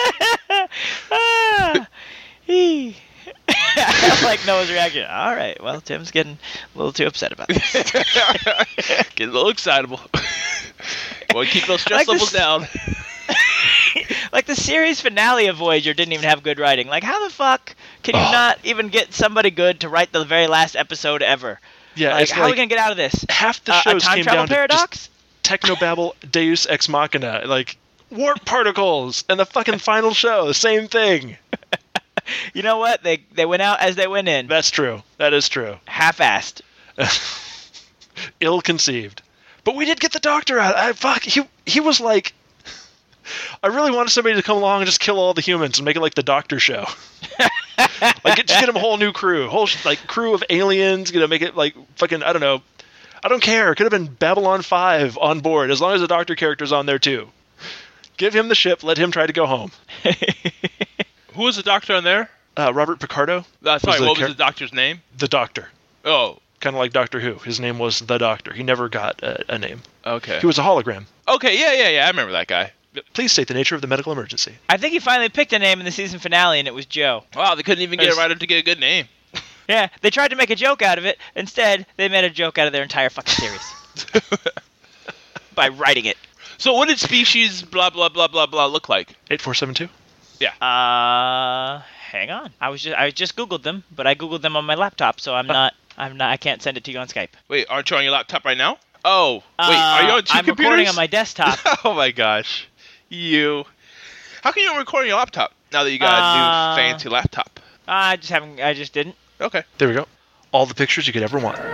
Ah, he- I like Noah's reaction. All right, well, Tim's getting a little too upset about this. Getting a little excitable. Well, keep those stress Like levels this- down. Like the series finale of Voyager didn't even have good writing. Like, how the fuck can you Oh. not even get somebody good to write the very last episode ever? Yeah, Like, it's how are we like gonna get out of this? half the Uh, a shows time came travel down to paradox? just technobabble, Deus Ex Machina, like warp particles, and the fucking final show, the same thing. You know what? They they went out as they went in. That's true. That is true. Half-assed. Ill-conceived. But we did get the Doctor out. I, fuck, he he was like, I really wanted somebody to come along and just kill all the humans and make it like the Doctor show. Like, just get him a whole new crew, whole like crew of aliens. You know, make it like fucking, I don't know. I don't care. It could have been Babylon five on board, as long as the Doctor character's on there too. Give him the ship. Let him try to go home. Who was the doctor on there? Uh, Robert Picardo, Uh, sorry, the what char- was the doctor's name? the Doctor, Oh, kind of like Doctor Who. His name was the Doctor. He never got a, a name. okay. He was a hologram. Okay, yeah, yeah, yeah. I remember that guy. Please state the nature of the medical emergency. I think he finally picked a name in the season finale, and it was Joe. Wow, they couldn't even get a Yes. writer to get a good name. Yeah, they tried to make a joke out of it. Instead, they made a joke out of their entire fucking series. By writing it. So what did species blah blah blah blah blah look like? eight four seven two. Uh, hang on. I was just I just googled them, but I googled them on my laptop, so I'm not I'm not I can't send it to you on Skype. Wait, aren't you on your laptop right now? Oh, wait, are you Uh, on two I'm computers? recording on my desktop. Oh my gosh, you. How can you record on your laptop now that you got a Uh, new fancy laptop? I just haven't I just didn't. Okay. There we go. All the pictures you could ever want.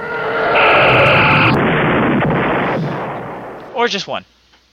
Or just one.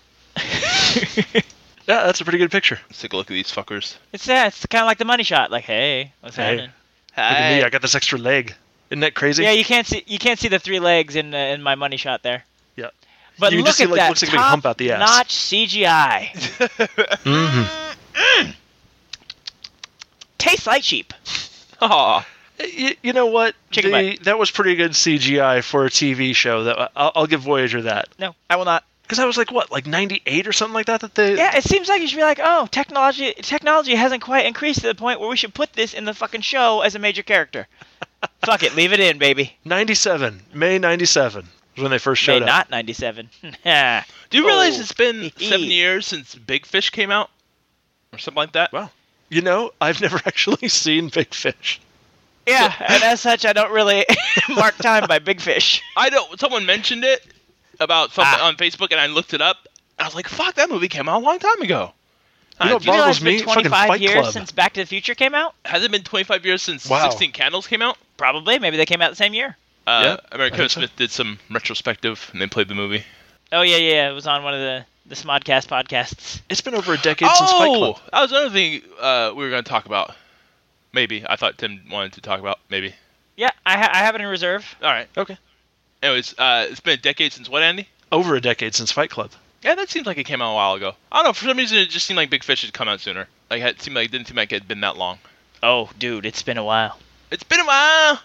Yeah, that's a pretty good picture. Let's take a look at these fuckers. It's yeah, it's kind of like the money shot. Like, hey, what's Hey. happening? Look at me, I got this extra leg. Isn't that crazy? Yeah, you can't see you can't see the three legs in uh, in my money shot there. Yeah. But You can look just see, at like, that looks like a big hump out the ass. top-notch C G I. Mm-hmm. Tastes like sheep. Aw. You, you know what? Chicken The- that was pretty good C G I for a T V show. That I'll, I'll give Voyager that. No, I will not. Because I was like, what, like ninety-eight or something like that? That they. Yeah, it seems like you should be like, oh, technology technology hasn't quite increased to the point where we should put this in the fucking show as a major character. Fuck it, leave it in, baby. ninety-seven, May ninety-seven was when they first May showed up. not ninety-seven. Yeah. Do you realize Oh. it's been seven years since Big Fish came out, or something like that? Wow. You know, I've never actually seen Big Fish. Yeah, and as such, I don't really mark time by Big Fish. I don't. Someone mentioned it about something Ah. on Facebook, and I looked it up. I was like, "Fuck, that movie came out a long time ago." You know, Uh, Do you Boggles realize it's me, been fucking twenty-five Fight years Club. since Back to the Future came out? has it been twenty-five years since Wow. sixteen Candles came out? Probably. Maybe they came out the same year. Uh, Yeah, I remember I Kevin think so. Smith did some retrospective, and then played the movie. Oh, yeah, yeah. It was on one of the, the Smodcast podcasts. It's been over a decade since Fight Oh, Club. that was another thing uh, we were going to talk about. Maybe I thought Tim wanted to talk about. Maybe. Yeah, I, ha- I have it in reserve. All right. Okay. Anyways, uh, it's been a decade since what, Andy? Over a decade since Fight Club. Yeah, that seems like it came out a while ago. I don't know. For some reason, it just seemed like Big Fish had come out sooner. Like it seemed like it didn't seem like it had been that long. Oh, dude, it's been a while. It's been a while.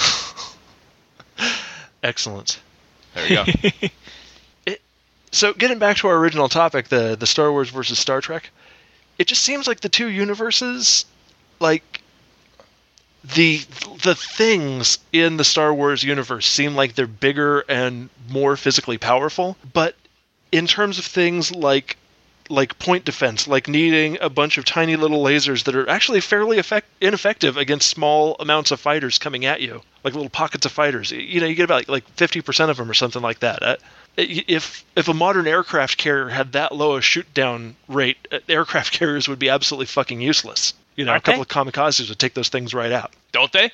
Excellent. There we go. So getting back to our original topic, the the Star Wars versus Star Trek, it just seems like the two universes, like the the things in the Star Wars universe seem like they're bigger and more physically powerful, but in terms of things like like point defense, like needing a bunch of tiny little lasers that are actually fairly effect- ineffective against small amounts of fighters coming at you, like little pockets of fighters. You know, you get about like fifty percent of them or something like that. Uh, if if a modern aircraft carrier had that low a shoot down rate, uh, aircraft carriers would be absolutely fucking useless. You know, Aren't a couple they? of kamikazes would take those things right out. Don't they?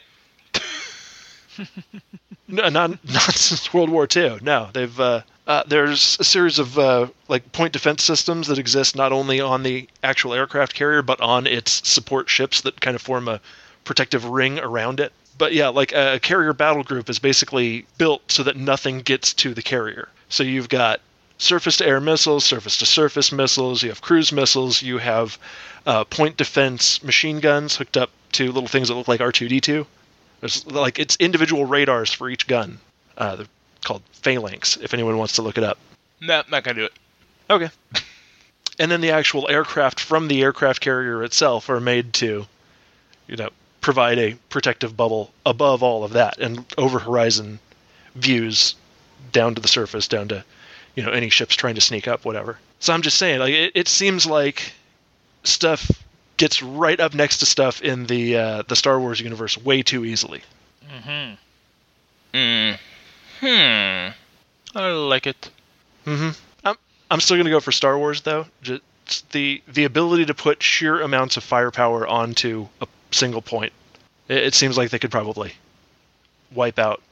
No, not not since World War Two. No, they've uh, uh, there's a series of uh, like point defense systems that exist not only on the actual aircraft carrier but on its support ships that kind of form a protective ring around it. But yeah, like a carrier battle group is basically built so that nothing gets to the carrier. So you've got surface-to-air missiles, surface-to-surface missiles, you have cruise missiles, you have uh, point defense machine guns hooked up to little things that look like R two D two. There's like it's individual radars for each gun. Uh, they're called phalanx, if anyone wants to look it up. No, not gonna do it. Okay. And then the actual aircraft from the aircraft carrier itself are made to, you know, provide a protective bubble above all of that and over horizon views down to the surface, down to, you know, any ships trying to sneak up, whatever. So I'm just saying, like, it, it seems like stuff gets right up next to stuff in the uh, the Star Wars universe way too easily. Mm-hmm. Hmm. Hmm. I like it. Mm-hmm. I'm I'm still gonna go for Star Wars though. Just the the ability to put sheer amounts of firepower onto a single point. It, it seems like they could probably wipe out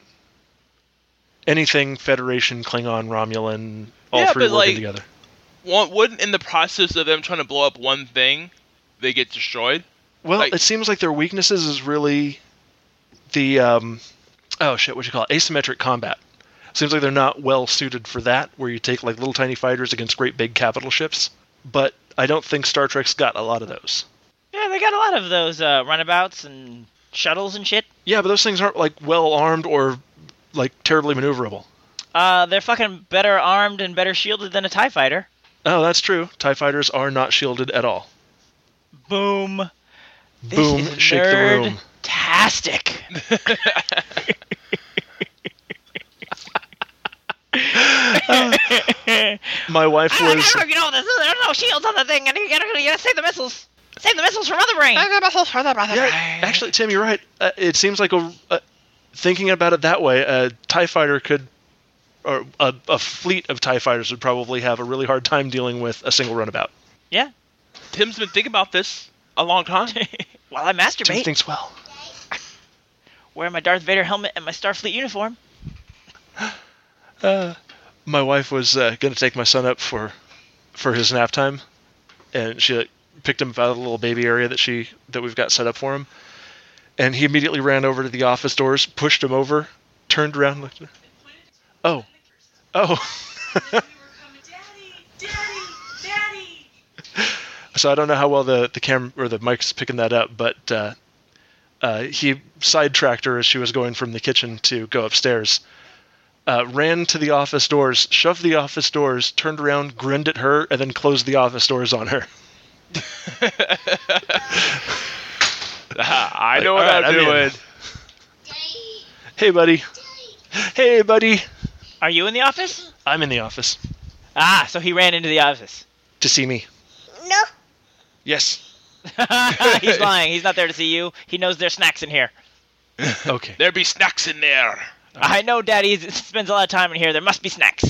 anything Federation, Klingon, Romulan, all Yeah, three but, working like, together. One- Wouldn't in the process of them trying to blow up one thing, they get destroyed? Well, like- it seems like their weaknesses is really the um, oh shit, what you call it? Asymmetric combat. Seems like they're not well suited for that, where you take like little tiny fighters against great big capital ships. But I don't think Star Trek's got a lot of those. Yeah, they got a lot of those uh, runabouts and shuttles and shit. Yeah, but those things aren't like well armed or like terribly maneuverable. Uh, they're fucking better armed and better shielded than a TIE fighter. Oh, that's true. TIE fighters are not shielded at all. Boom. Boom, this is shake the room. Tastic. My wife I was. gotta, you know, there's, there's no shields on the thing, and you gotta, you gotta save the missiles. Save the missiles for Mother Brain. Save the missiles for the Mother Yeah, Brain. actually, Tim, you're right. Uh, it seems like a, uh, thinking about it that way, a TIE fighter could, or a, a fleet of TIE fighters would probably have a really hard time dealing with a single runabout. Yeah. Tim's been thinking about this a long time. While I Tim masturbate, thinks well. wear my Darth Vader helmet and my Starfleet uniform. Uh, my wife was uh, going to take my son up for for his nap time, and she like, picked him out of the little baby area that she that we've got set up for him, and he immediately ran over to the office doors, pushed him over, turned around, and looked at her. Oh, oh. So I don't know how well the the camera or the mic's picking that up, but uh, uh, he sidetracked her as she was going from the kitchen to go upstairs. Uh, ran to the office doors, shoved the office doors, turned around, grinned at her, and then closed the office doors on her. I know Like, what all right, I'm I'm in. doing. Hey, buddy. Hey, buddy. Are you in the office? I'm in the office. Ah, so he ran into the office. To see me. No. Yes. He's lying. He's not there to see you. He knows there's snacks in here. Okay. There be snacks in there. I know Daddy spends a lot of time in here. There must be snacks.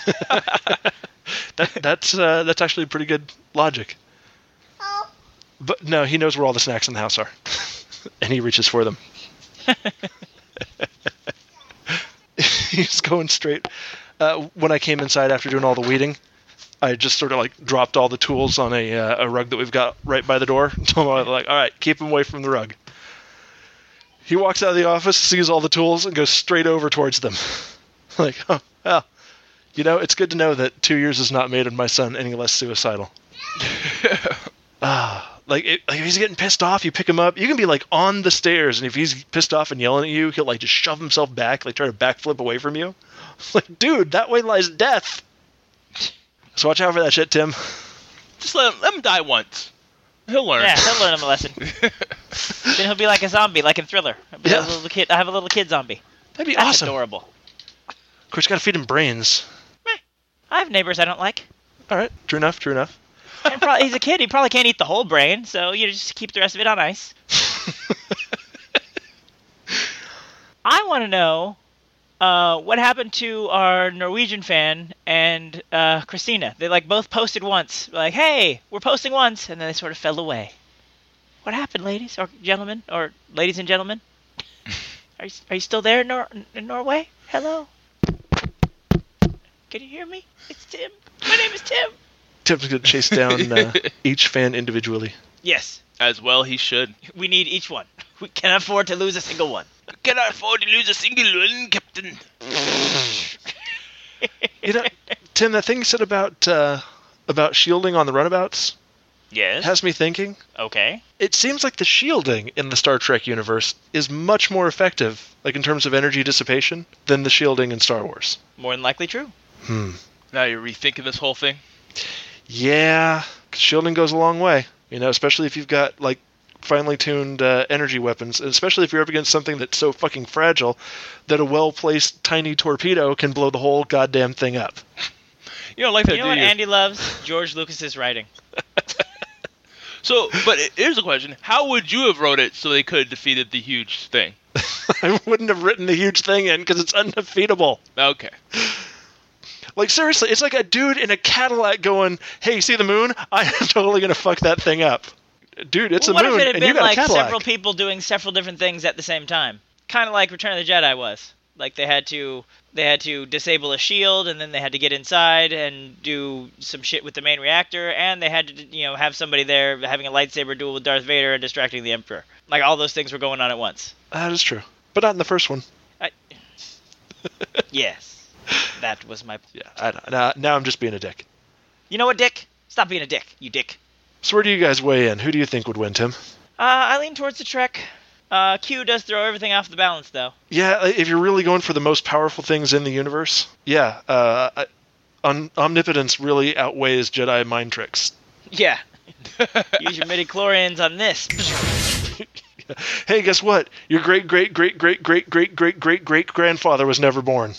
that that's uh, that's actually pretty good logic. Oh. But no, he knows where all the snacks in the house are, and he reaches for them. He's going straight. Uh, when I came inside after doing all the weeding, I just sort of like dropped all the tools on a uh, a rug that we've got right by the door. Told him, like, all right, keep him away from the rug. He walks out of the office, sees all the tools, and goes straight over towards them. Like, oh, well, you know, it's good to know that two years has not made my son any less suicidal. Ah, like, it, like if he's getting pissed off, you pick him up. You can be like on the stairs, and if he's pissed off and yelling at you, he'll like just shove himself back, like try to backflip away from you. Like, dude, that way lies death. So watch out for that shit, Tim. Just let him, let him die once. He'll learn. Yeah, he'll learn him a lesson. Then he'll be like a zombie, like in Thriller. I'll be Yeah. a little kid. I have a little kid zombie. That'd be That's awesome. adorable. Of course, you gotta feed him brains. I have neighbors I don't like. All right, true enough, true enough. And probably, he's a kid. He probably can't eat the whole brain, so you just keep the rest of it on ice. I want to know uh, what happened to our Norwegian fan and uh, Christina. They like both posted once, like, "Hey, we're posting once," and then they sort of fell away. What happened, ladies or gentlemen, or ladies and gentlemen? Are you, are you still there in, Nor- in Norway? Hello? Can you hear me? It's Tim. My name is Tim. Tim's going to chase down uh, each fan individually. Yes. As well he should. We need each one. We cannot afford to lose a single one. Cannot afford to lose a single one, Captain. You know, Tim, that thing you said about uh, about shielding on the runabouts Yes. has me thinking. Okay. It seems like the shielding in the Star Trek universe is much more effective, like in terms of energy dissipation, than the shielding in Star Wars. More than likely true. Hmm. Now you're rethinking this whole thing? Yeah, 'cause shielding goes a long way. You know, especially if you've got like finely tuned uh, energy weapons, and especially if you're up against something that's so fucking fragile that a well-placed tiny torpedo can blow the whole goddamn thing up. You don't like that, You know do what you? Andy loves? George Lucas's writing. So, but here's the question. How would you have wrote it so they could have defeated the huge thing? I wouldn't have written the huge thing in because it's undefeatable. Okay. Like, seriously, it's like a dude in a Cadillac going, "Hey, you see the moon? I'm totally going to fuck that thing up." Dude, it's well, a what moon, if it had and you been got like a Cadillac. several people doing several different things at the same time? Kind of like Return of the Jedi was. Like they had to they had to disable a shield, and then they had to get inside and do some shit with the main reactor, and they had to, you know, have somebody there having a lightsaber duel with Darth Vader and distracting the Emperor. Like all those things were going on at once. That is true. But not in the first one. I... Yes. That was my... Yeah, I know. Now, now I'm just being a dick. You know what, Dick? Stop being a dick, you dick. So where do you guys weigh in? Who do you think would win, Tim? Uh, I lean towards the Trek. Uh, Q does throw everything off the balance, though. Yeah, if you're really going for the most powerful things in the universe, yeah, uh, I- om- omnipotence really outweighs Jedi mind tricks. Yeah. Use your midi-chlorians on this. Hey, guess what? Your great, great, great, great, great, great, great, great, great grandfather was never born.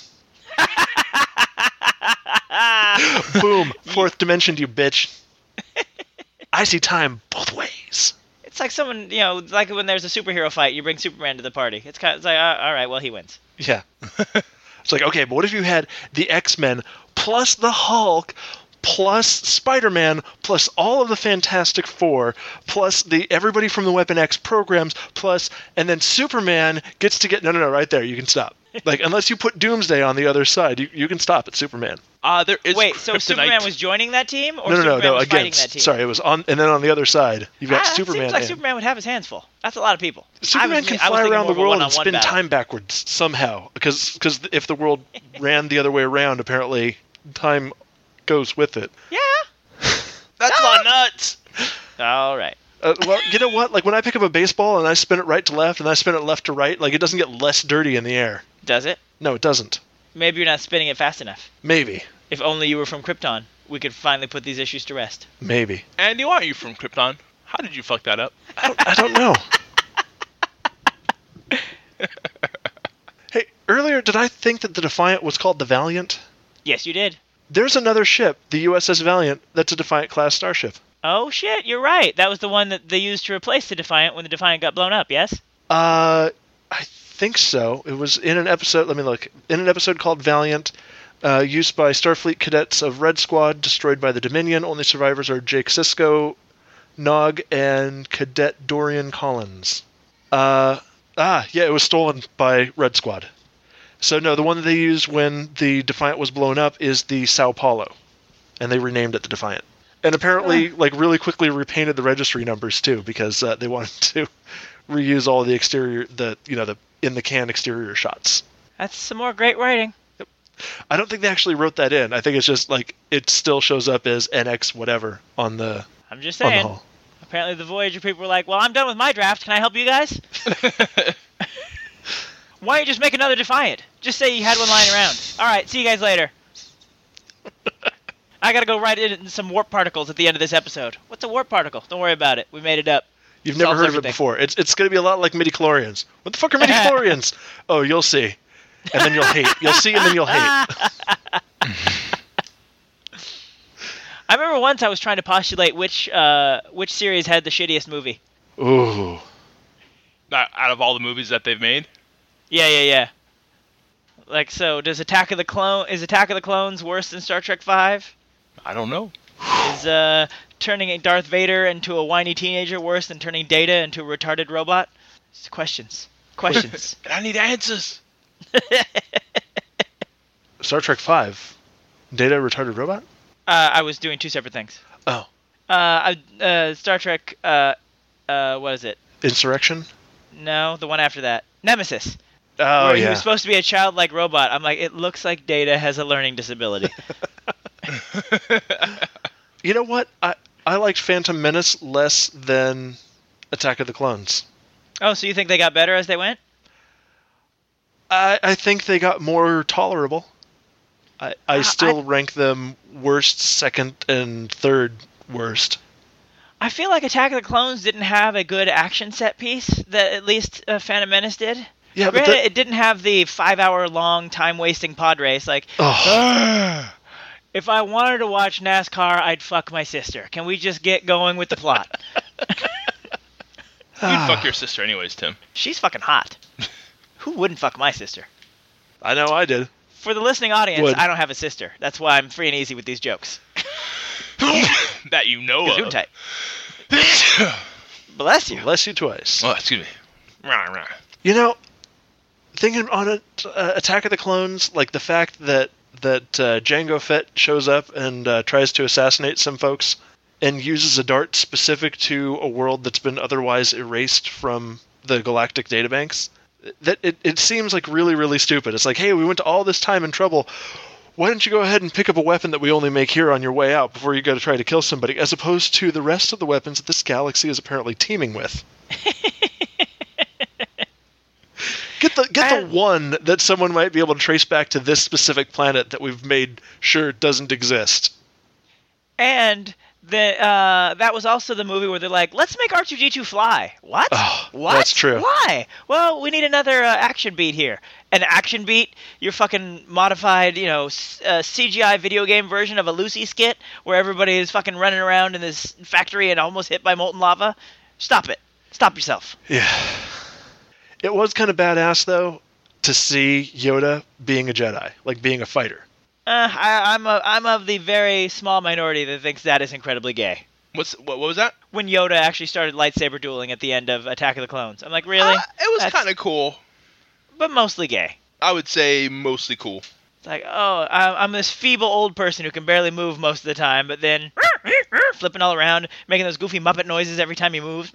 Boom. Fourth dimension, you bitch. I see time both ways. It's like someone, you know, like when there's a superhero fight, you bring Superman to the party. It's kind of it's like, uh, all right, well, he wins. Yeah. It's like, okay, but what if you had the X-Men plus the Hulk plus Spider-Man plus all of the Fantastic Four plus the everybody from the Weapon X programs plus, and then Superman gets to get, no, no, no, right there, you can stop. Like, unless you put Doomsday on the other side, you, you can stop at Superman. Uh, there is Wait, so kryptonite. Superman was joining that team, or no, no, Superman no, no, was fighting against. that team? Sorry, it was on, and then on the other side, you've got ah, Superman. Seems like and- Superman would have his hands full. That's a lot of people. Superman I was, can I was fly thinking around more the of a world and one-on-one spin battle. time backwards somehow, because because if the world ran the other way around, apparently time goes with it. Yeah. That's not nuts. All right. Uh, well, you know what? Like when I pick up a baseball and I spin it right to left and I spin it left to right, like it doesn't get less dirty in the air. Does it? No, it doesn't. Maybe you're not spinning it fast enough. Maybe. If only you were from Krypton, we could finally put these issues to rest. Maybe. Andy, why are you from Krypton? How did you fuck that up? I don't, I don't know. Hey, earlier did I think that the Defiant was called the Valiant? Yes, you did. There's another ship, the U S S Valiant, that's a Defiant class starship. Oh shit, you're right. That was the one that they used to replace the Defiant when the Defiant got blown up, yes? Uh, I think so. It was in an episode, let me look, in an episode called Valiant, uh, used by Starfleet cadets of Red Squad, destroyed by the Dominion. Only survivors are Jake Sisko, Nog, and Cadet Dorian Collins. Uh, ah, yeah, it was stolen by Red Squad. So no, the one that they used when the Defiant was blown up is the Sao Paulo, and they renamed it the Defiant. And apparently, like, really quickly repainted the registry numbers too, because uh, they wanted to reuse all the exterior, the you know, the in the can exterior shots. That's some more great writing. I don't think they actually wrote that in. I think it's just like it still shows up as N X whatever on the I'm just on the saying. hull. Apparently the Voyager people were like, well, I'm done with my draft. Can I help you guys? Why don't you just make another Defiant? Just say you had one lying around. All right, see you guys later. I gotta go write in some warp particles at the end of this episode. What's a warp particle? Don't worry about it. We made it up. You've never Solves heard of it everything. before. It's it's going to be a lot like midichlorians. What the fuck are midichlorians? Oh, you'll see. And then you'll hate. You'll see and then you'll hate. I remember once I was trying to postulate which uh, which series had the shittiest movie. Ooh. Not out of all the movies that they've made. Yeah, yeah, yeah. Like, so does Attack of the Clone is Attack of the Clones worse than Star Trek five? I don't know. Is uh, turning Darth Vader into a whiny teenager worse than turning Data into a retarded robot? It's questions. Questions. I need answers. Star Trek five. Data retarded robot? Uh, I was doing two separate things. Oh. Uh, I, uh, Star Trek, uh, uh, what is it? Insurrection? No, the one after that. Nemesis. Oh, where yeah. he was supposed to be a childlike robot. I'm like, it looks like Data has a learning disability. You know what? I, I liked Phantom Menace less than Attack of the Clones. Oh, so you think they got better as they went? I, I think they got more tolerable. I, I Uh, still I- rank them worst, second, and third worst. I feel like Attack of the Clones didn't have a good action set piece that at least uh, Phantom Menace did. Yeah, but Granted, that- it didn't have the five-hour-long, time-wasting pod race. Like, Oh, if I wanted to watch NASCAR, I'd fuck my sister. Can we just get going with the plot? You'd fuck your sister anyways, Tim. She's fucking hot. Who wouldn't fuck my sister? I know I did. For the listening audience, Would. I don't have a sister. That's why I'm free and easy with these jokes. That you know Gazoon of. type. Bless you. Bless you twice. Oh, excuse me. Rah, rah. You know, thinking on it, uh, Attack of the Clones, like the fact that that uh, Jango Fett shows up and uh, tries to assassinate some folks and uses a dart specific to a world that's been otherwise erased from the galactic databanks. That it, it seems like really, really stupid. It's like, hey, we went to all this time and trouble. Why don't you go ahead and pick up a weapon that we only make here on your way out before you go to try to kill somebody, as opposed to the rest of the weapons that this galaxy is apparently teeming with. Get the get the And- one that someone might be able to trace back to this specific planet that we've made sure doesn't exist. And the uh, that was also the movie where they're like, let's make R two D two fly. What? Oh, what? that's true. Why? Well, we need another uh, action beat here. An action beat? Your fucking modified, you know, s- uh, C G I video game version of a Lucy skit where everybody is fucking running around in this factory and almost hit by molten lava? Stop it. Stop yourself. Yeah. It was kind of badass, though, to see Yoda being a Jedi, like being a fighter. Uh, I, I'm a, I'm of the very small minority that thinks that is incredibly gay. What's what, what was that? When Yoda actually started lightsaber dueling at the end of Attack of the Clones, I'm like, really? Uh, it was That's- kind of cool. But mostly gay. I would say mostly cool. It's like, oh, I'm I'm this feeble old person who can barely move most of the time, but then flipping all around, making those goofy Muppet noises every time he moves.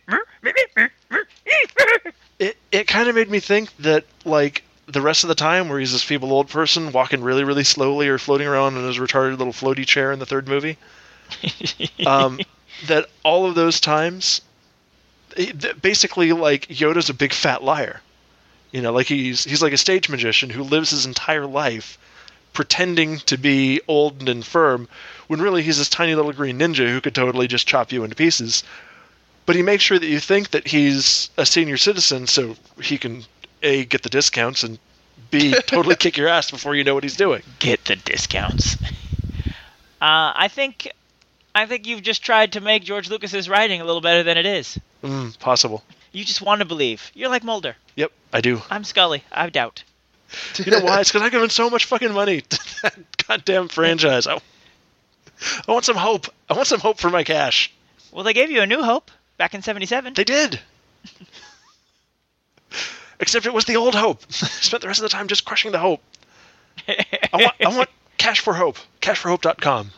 It it kind of made me think that, like, the rest of the time where he's this feeble old person walking really, really slowly or floating around in his retarded little floaty chair in the third movie, um, that all of those times, he- th- basically, like, Yoda's a big fat liar. You know, like he's he's like a stage magician who lives his entire life pretending to be old and infirm, when really he's this tiny little green ninja who could totally just chop you into pieces. But he makes sure that you think that he's a senior citizen so he can, A, get the discounts, and B, totally kick your ass before you know what he's doing. Get the discounts. Uh, I think, I think you've just tried to make George Lucas's writing a little better than it is. Mm, possible. You just want to believe. You're like Mulder. Yep, I do. I'm Scully. I doubt. You know why? It's because I've given so much fucking money to that goddamn franchise. I, I want some hope. I want some hope for my cash. Well, they gave you A New Hope back in seventy-seven. They did. Except it was the old hope. Spent the rest of the time just crushing the hope. I want, I want cash for hope. cash for hope dot com.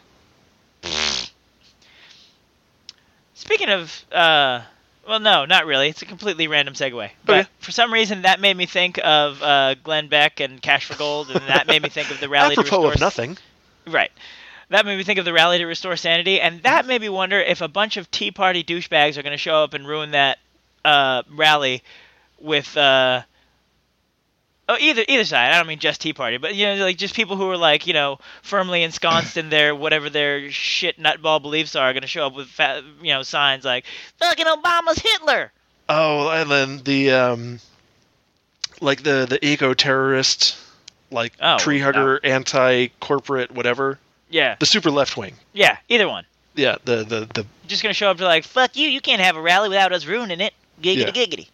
Speaking of, uh, well, no, not really. It's a completely random segue. But Okay. for some reason, that made me think of uh, Glenn Beck and Cash for Gold, and that made me think of the rally to Apropos restore. of nothing. Right. That made me think of the rally to restore sanity, and that made me wonder if a bunch of Tea Party douchebags are going to show up and ruin that uh, rally with. Uh, Oh, either either side. I don't mean just Tea Party, but you know, like just people who are like, you know, firmly ensconced in their whatever their shit nutball beliefs are, going to show up with fat, you know, signs like "fucking Obama's Hitler." Oh, and then the um, like the the eco terrorist, like Oh, tree hugger, anti corporate, whatever. Yeah. The super left wing. Yeah, either one. Yeah, the the the. Just gonna show up to like, fuck you, you can't have a rally without us ruining it. Giggity Yeah. giggity.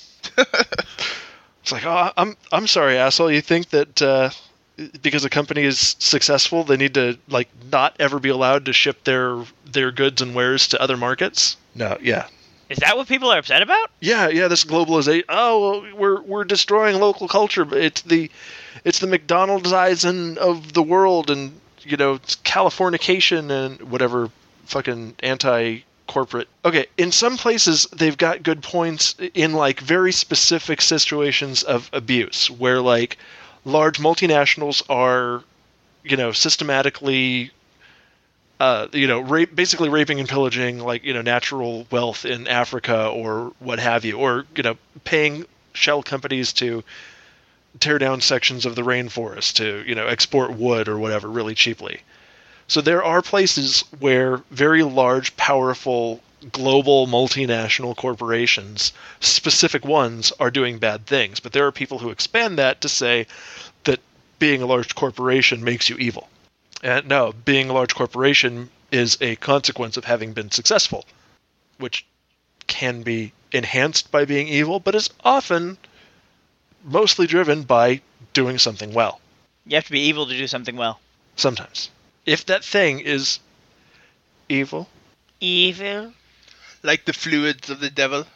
It's like, oh, I'm I'm sorry, asshole. You think that uh, because a company is successful, they need to like not ever be allowed to ship their their goods and wares to other markets? No, yeah, Is that what people are upset about? yeah, yeah. This globalization. Oh, well, we're we're destroying local culture. But it's the it's the McDonald'sizing of the world, and you know, it's Californication and whatever fucking anti-corporate. Okay, in some places they've got good points in like very specific situations of abuse where like large multinationals are, you know, systematically uh, you know, rape, basically raping and pillaging like, you know, natural wealth in Africa or what have you, or, you know, paying shell companies to tear down sections of the rainforest to, you know, export wood or whatever really cheaply. So there are places where very large, powerful, global multinational corporations, specific ones, are doing bad things. But there are people who expand that to say that being a large corporation makes you evil. And no, being a large corporation is a consequence of having been successful, which can be enhanced by being evil, but is often mostly driven by doing something well. You have to be evil to do something well. Sometimes. If that thing is evil, Evil? Like the fluids of the devil.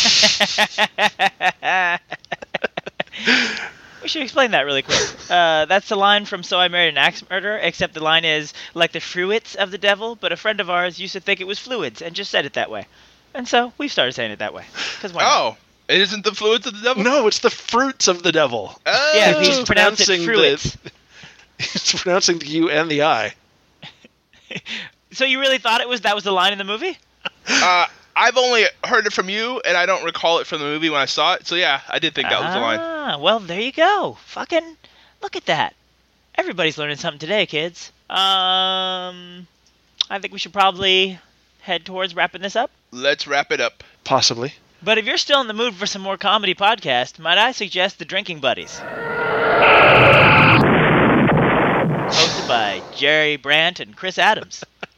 We should explain that really quick. Uh, that's the line from So I Married an Axe Murderer, except the line is, like the fruits of the devil, but a friend of ours used to think it was fluids and just said it that way. And so we've started saying it that way. 'Cause why not? Oh, it isn't the fluids of the devil? no, it's the fruits of the devil. Oh. Yeah, He's he's pronounced it pronouncing fruits. the- He's pronouncing the U and the I. So you really thought it was that was the line in the movie? Uh, I've only heard it from you, and I don't recall it from the movie when I saw it. So yeah, I did think that was the line. Ah, well, there you go. Fucking look at that. Everybody's learning something today, kids. Um, I think we should probably head towards wrapping this up. Let's wrap it up. Possibly. But if you're still in the mood for some more comedy podcast, might I suggest The Drinking Buddies? Hosted by Jerry Brandt and Chris Adams.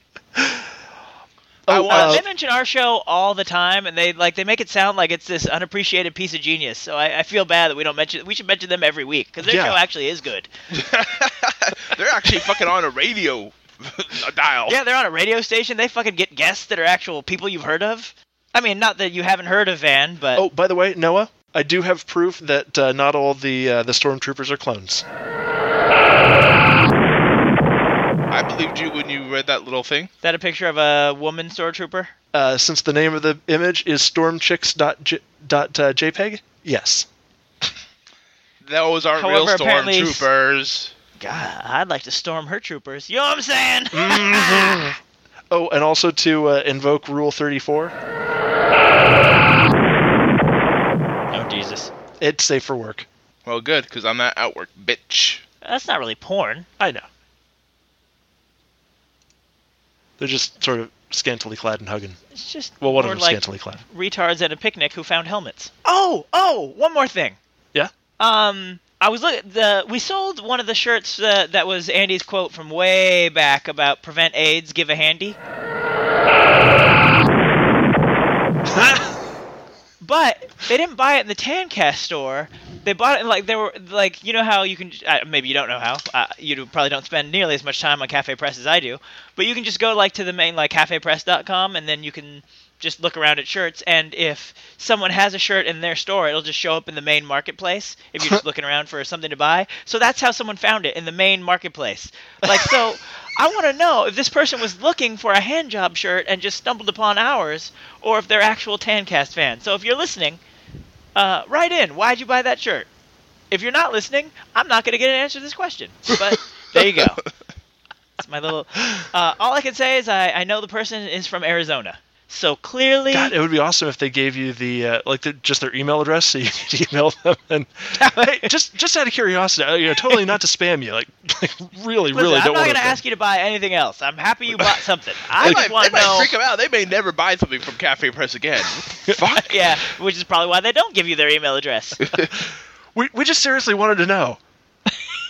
I Oh, want- uh, They mention our show all the time, and they like they make it sound like it's this unappreciated piece of genius. So I, I feel bad that we don't mention. We should mention them every week because their Yeah. show actually is good. They're actually fucking on a radio dial. Yeah, they're on a radio station. They fucking get guests that are actual people you've heard of. I mean, not that you haven't heard of Van, but Oh, by the way, Noah, I do have proof that uh, not all the uh, the stormtroopers are clones. I believed you when you read that little thing. is that a picture of a woman stormtrooper? Uh, since the name of the image is stormchicks.jpg, yes. Those aren't However, real apparently- stormtroopers. God, I'd like to storm her troopers. You know what I'm saying? Mm-hmm. Oh, and also to uh, invoke Rule thirty-four, Oh, Jesus. it's safe for work. Well, good, because I'm not at work, bitch. That's not really porn. I know. They're just sort of scantily clad and hugging. It's just Well, one of more them's like scantily clad. retards at a picnic who found helmets. Oh, oh, one more thing. Yeah? Um, I was looking. The we sold one of the shirts uh, that was Andy's quote from way back about prevent AIDS, give a handy. But they didn't buy it in the Tancast store. They bought it in, like, they were like, you know how you can, uh, maybe you don't know how, uh, you probably don't spend nearly as much time on Cafe Press as I do, but you can just go like to the main like cafe press dot com and then you can just look around at shirts, and if someone has a shirt in their store, it'll just show up in the main marketplace if you're just looking around for something to buy. So that's how someone found it, in the main marketplace. Like, so I want to know if this person was looking for a hand job shirt and just stumbled upon ours, or if they're actual Tancast fans. So if you're listening, uh, write in. Why'd you buy that shirt? If you're not listening, I'm not going to get an answer to this question. But there you go. It's my little... Uh, all I can say is I, I know the person is from Arizona. So clearly... God, it would be awesome if they gave you the uh, like the, just their email address, so you could email them. And hey, just just out of curiosity, uh, you know, totally not to spam you, like, like really, Listen, really I'm don't not want going to to ask you to buy anything else. I'm happy you bought something. I They just might, want they to might know... freak them out. They may never buy something from Cafe Press again. Fuck. Yeah, which is probably why they don't give you their email address. We we just seriously wanted to know.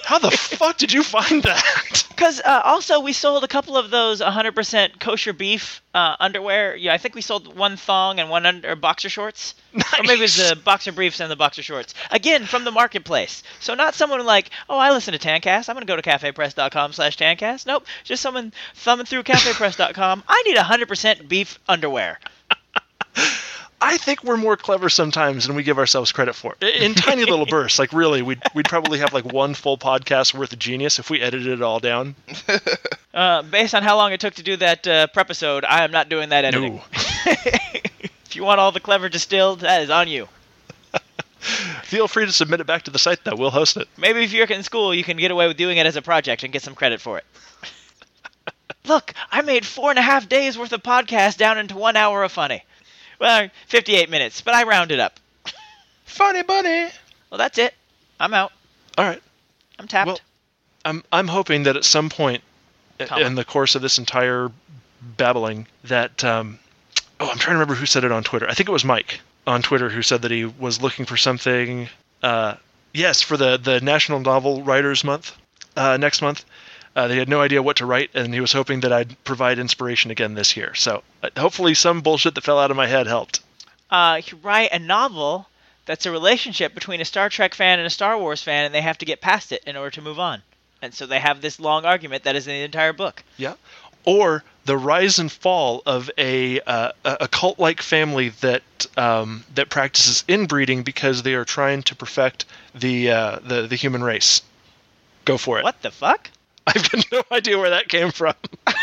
How the fuck did you find that? Because uh, also we sold a couple of those one hundred percent kosher beef uh, underwear. Yeah, I think we sold one thong and one under boxer shorts. Nice. Or maybe it was the boxer briefs and the boxer shorts. Again, from the marketplace. So not someone like, oh, I listen to Tancast. I'm going to go to cafepress.com slash Tancast. Nope, just someone thumbing through cafepress dot com. I need one hundred percent beef underwear. I think we're more clever sometimes than we give ourselves credit for. In tiny little bursts. Like, really, we'd, we'd probably have like one full podcast worth of genius if we edited it all down. Uh, based on how long it took to do that uh, prepisode, I am not doing that editing. No. If you want all the clever distilled, that is on you. Feel free to submit it back to the site, though. We'll host it. Maybe if you're in school, you can get away with doing it as a project and get some credit for it. Look, I made four and a half days worth of podcast down into one hour of funny. Well, fifty-eight minutes, but I rounded up. Funny bunny. Well, that's it. I'm out. All right. I'm tapped. Well, I'm I'm hoping that at some point Come in on. the course of this entire babbling that um, oh, I'm trying to remember who said it on Twitter. I think it was Mike on Twitter who said that he was looking for something. Uh, yes, for the the National Novel Writers Month uh, next month. Uh, they had no idea what to write, and he was hoping that I'd provide inspiration again this year. So uh, hopefully some bullshit that fell out of my head helped. Uh, you write a novel that's a relationship between a Star Trek fan and a Star Wars fan, and they have to get past it in order to move on. And so they have this long argument that is in the entire book. Yeah. Or the rise and fall of a uh, a cult-like family that um, that practices inbreeding because they are trying to perfect the uh, the the human race. Go for it. What the fuck? I've got no idea where that came from.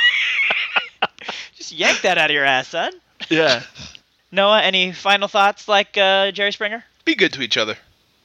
Just yank that out of your ass, son. Yeah. Noah, any final thoughts like uh, Jerry Springer? Be good to each other.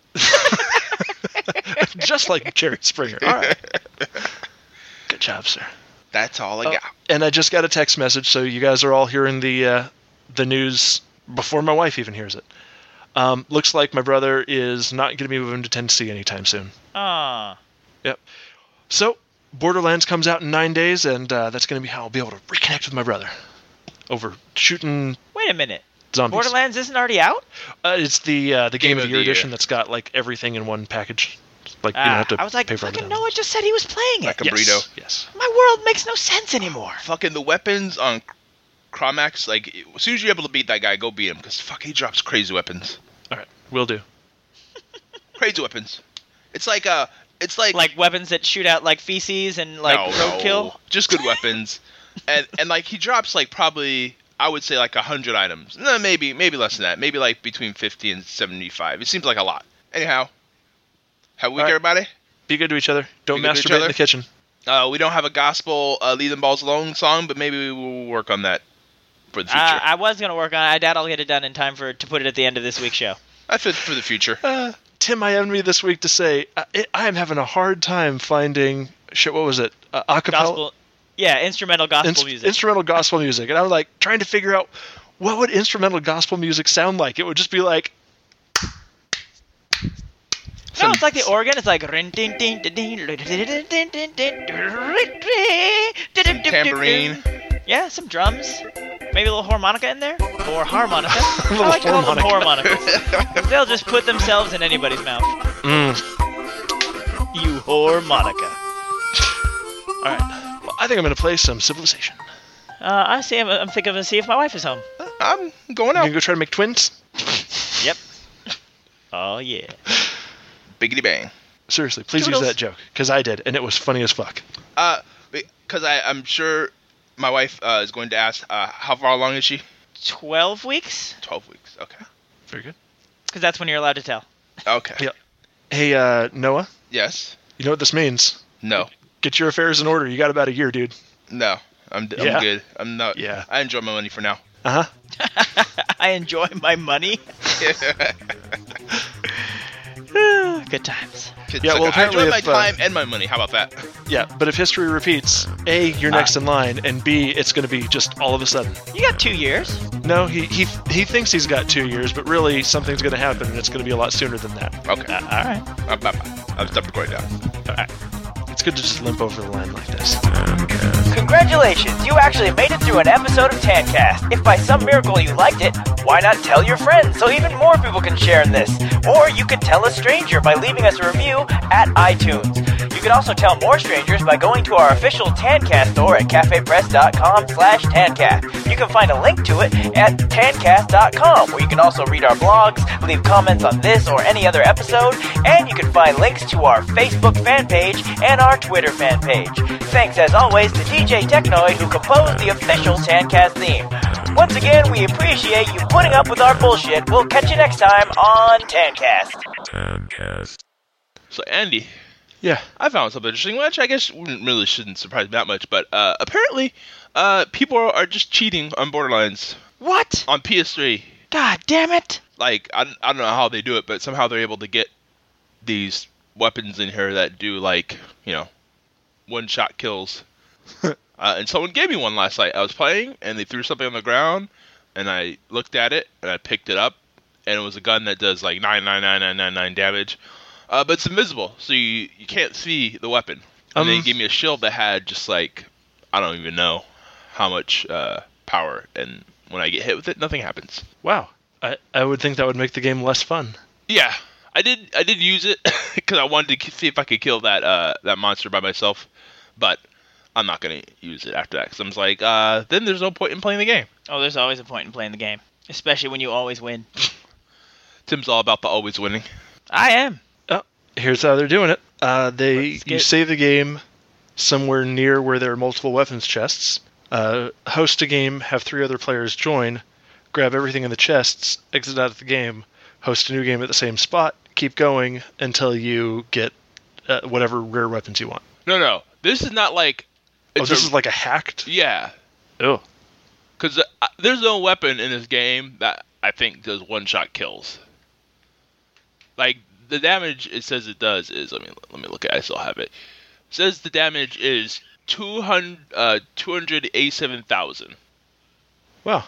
Just like Jerry Springer. All right. Good job, sir. That's all I Oh, got. and I just got a text message, so you guys are all hearing the uh, the news before my wife even hears it. Um, looks like my brother is not going to be moving to Tennessee anytime soon. Aw. Yep. So, Borderlands comes out in nine days, and uh, that's going to be how I'll be able to reconnect with my brother over shooting Wait a minute. zombies. Borderlands isn't already out? Uh, it's the uh, the Game, Game of of the Year the Year. edition that's got like everything in one package. Like you Ah, don't have to I was like, pay for fucking everything. Noah just said he was playing it. Like a yes. burrito. Yes. My world makes no sense anymore. Fucking the weapons on Chromax, like, as soon as you're able to beat that guy, go beat him, because fuck, he drops crazy weapons. All right. Will do. Crazy weapons. It's like, uh, it's like... Like weapons that shoot out like feces and like no, roadkill? no, just good weapons. and, and, like, he drops, like, probably, I would say, like, one hundred items. No, maybe, maybe less than that. Maybe, like, between fifty and seventy-five. It seems like a lot. Anyhow, have a week, All right. everybody. Be good to each other. Don't Be good to each masturbate in other. the kitchen. Uh, we don't have a gospel uh, Leave Them Balls Alone song, but maybe we will work on that for the future. Uh, I was going to work on it. I doubt I'll get it done in time for to put it at the end of this week's show. I fit for the future. Uh, Tim, I envy this week to say uh, it, I am having a hard time finding shit. What was it? Uh, acapella, Gospel, yeah, instrumental gospel Ins- music. instrumental gospel music, and I was like trying to figure out what would instrumental gospel music sound like. It would just be like No, it's like the organ. It's like Tambourine. Yeah, some drums. Maybe a little harmonica in there, or harmonica. I little like to call them harmonica. harmonicas. They'll just put themselves in anybody's mouth. mm. You harmonica. All right. Well, I think I'm going to play some Civilization. Uh, I see. I'm, I'm thinking of see if my wife is home. I'm going You out. can go try to make twins. Yep. Oh yeah. Biggity bang. Seriously, please Toodles. use that joke because I did, and it was funny as fuck. Uh, because I I'm sure my wife uh, is going to ask, uh, how far along is she? Twelve weeks, Twelve weeks. Okay. Very good. because that's when you're allowed to tell. Okay. Yeah. Hey, uh, Noah, Yes. you know what this means? No. Get your affairs in order. You got about a year, dude. No. I'm I'm Yeah. good. I'm not. Yeah. I enjoy my money for now. Uh huh. I enjoy my money. Good times. Kids Yeah, suck. well, I enjoy apparently my if, uh, time and my money. How about that? Yeah, but if history repeats, A, you're next in line, and B, it's going to be just all of a sudden. You got two years. No, he he he thinks he's got two years, but really something's going to happen, and it's going to be a lot sooner than that. Okay. Uh, all right. Uh, bye bye. I'll stop recording now. All right. It's good to just limp over the line like this. Congratulations, you actually made it through an episode of Tancast. If by some miracle you liked it, why not tell your friends so even more people can share in this? Or you could tell a stranger by leaving us a review at iTunes. You can also tell more strangers by going to our official Tancast store at cafepress.com slash Tancast. You can find a link to it at tancast dot com, where you can also read our blogs, leave comments on this or any other episode, and you can find links to our Facebook fan page and our Twitter fan page. Thanks as always to D J Technoid, who composed the official Tancast theme. Once again, we appreciate you putting up with our bullshit. We'll catch you next time on Tancast. Tancast. So, Andy, Yeah. I found something interesting, which I guess really shouldn't surprise me that much, but uh, apparently uh, people are just cheating on Borderlands What? on P S three. God damn it. Like, I, I don't know how they do it, but somehow they're able to get these weapons in here that do, like, you know, one-shot kills. uh, and someone gave me one last night. I was playing, and they threw something on the ground, and I looked at it, and I picked it up, and it was a gun that does, like, nine nine nine nine nine nine damage. Uh, but it's invisible, so you, you can't see the weapon. And Um, they gave me a shield that had just, like, I don't even know how much uh, power, and when I get hit with it, nothing happens. Wow. I, I would think that would make the game less fun. Yeah, I did. I did use it because I wanted to see if I could kill that uh, that monster by myself, but I'm not gonna use it after that because I'm just like, uh, then there's no point in playing the game. Oh, there's always a point in playing the game, especially when you always win. Tim's all about the always winning. I am. Oh, here's how they're doing it. Uh, they Let's you get- save the game somewhere near where there are multiple weapons chests. Uh, host a game, have three other players join, grab everything in the chests, exit out of the game, host a new game at the same spot, keep going until you get uh, whatever rare weapons you want. No, no, this is not like. Oh, it's this a- is like a hacked? yeah, Oh. because uh, there's no weapon in this game that I think does one-shot kills. Like the damage it says it does is let me let me look at it. I still have it. It says the damage is two hundred uh two hundred eighty-seven thousand. Wow.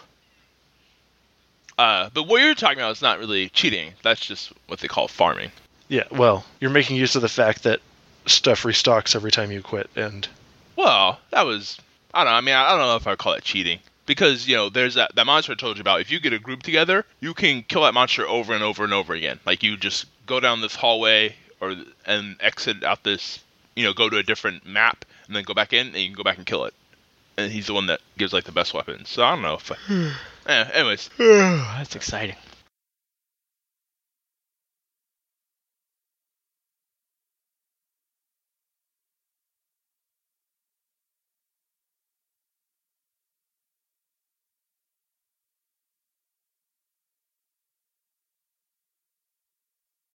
Uh, but what you're talking about is not really cheating. That's just what they call farming. Yeah, well, you're making use of the fact that stuff restocks every time you quit, and Well, that was I don't know. I mean, I don't know if I would call it cheating because you know there's that that monster I told you about. If you get a group together, you can kill that monster over and over and over again. Like you just go down this hallway or and exit out this, you know, go to a different map and then go back in and you can go back and kill it. And he's the one that gives like the best weapons. So I don't know if. I, eh, anyways, That's exciting.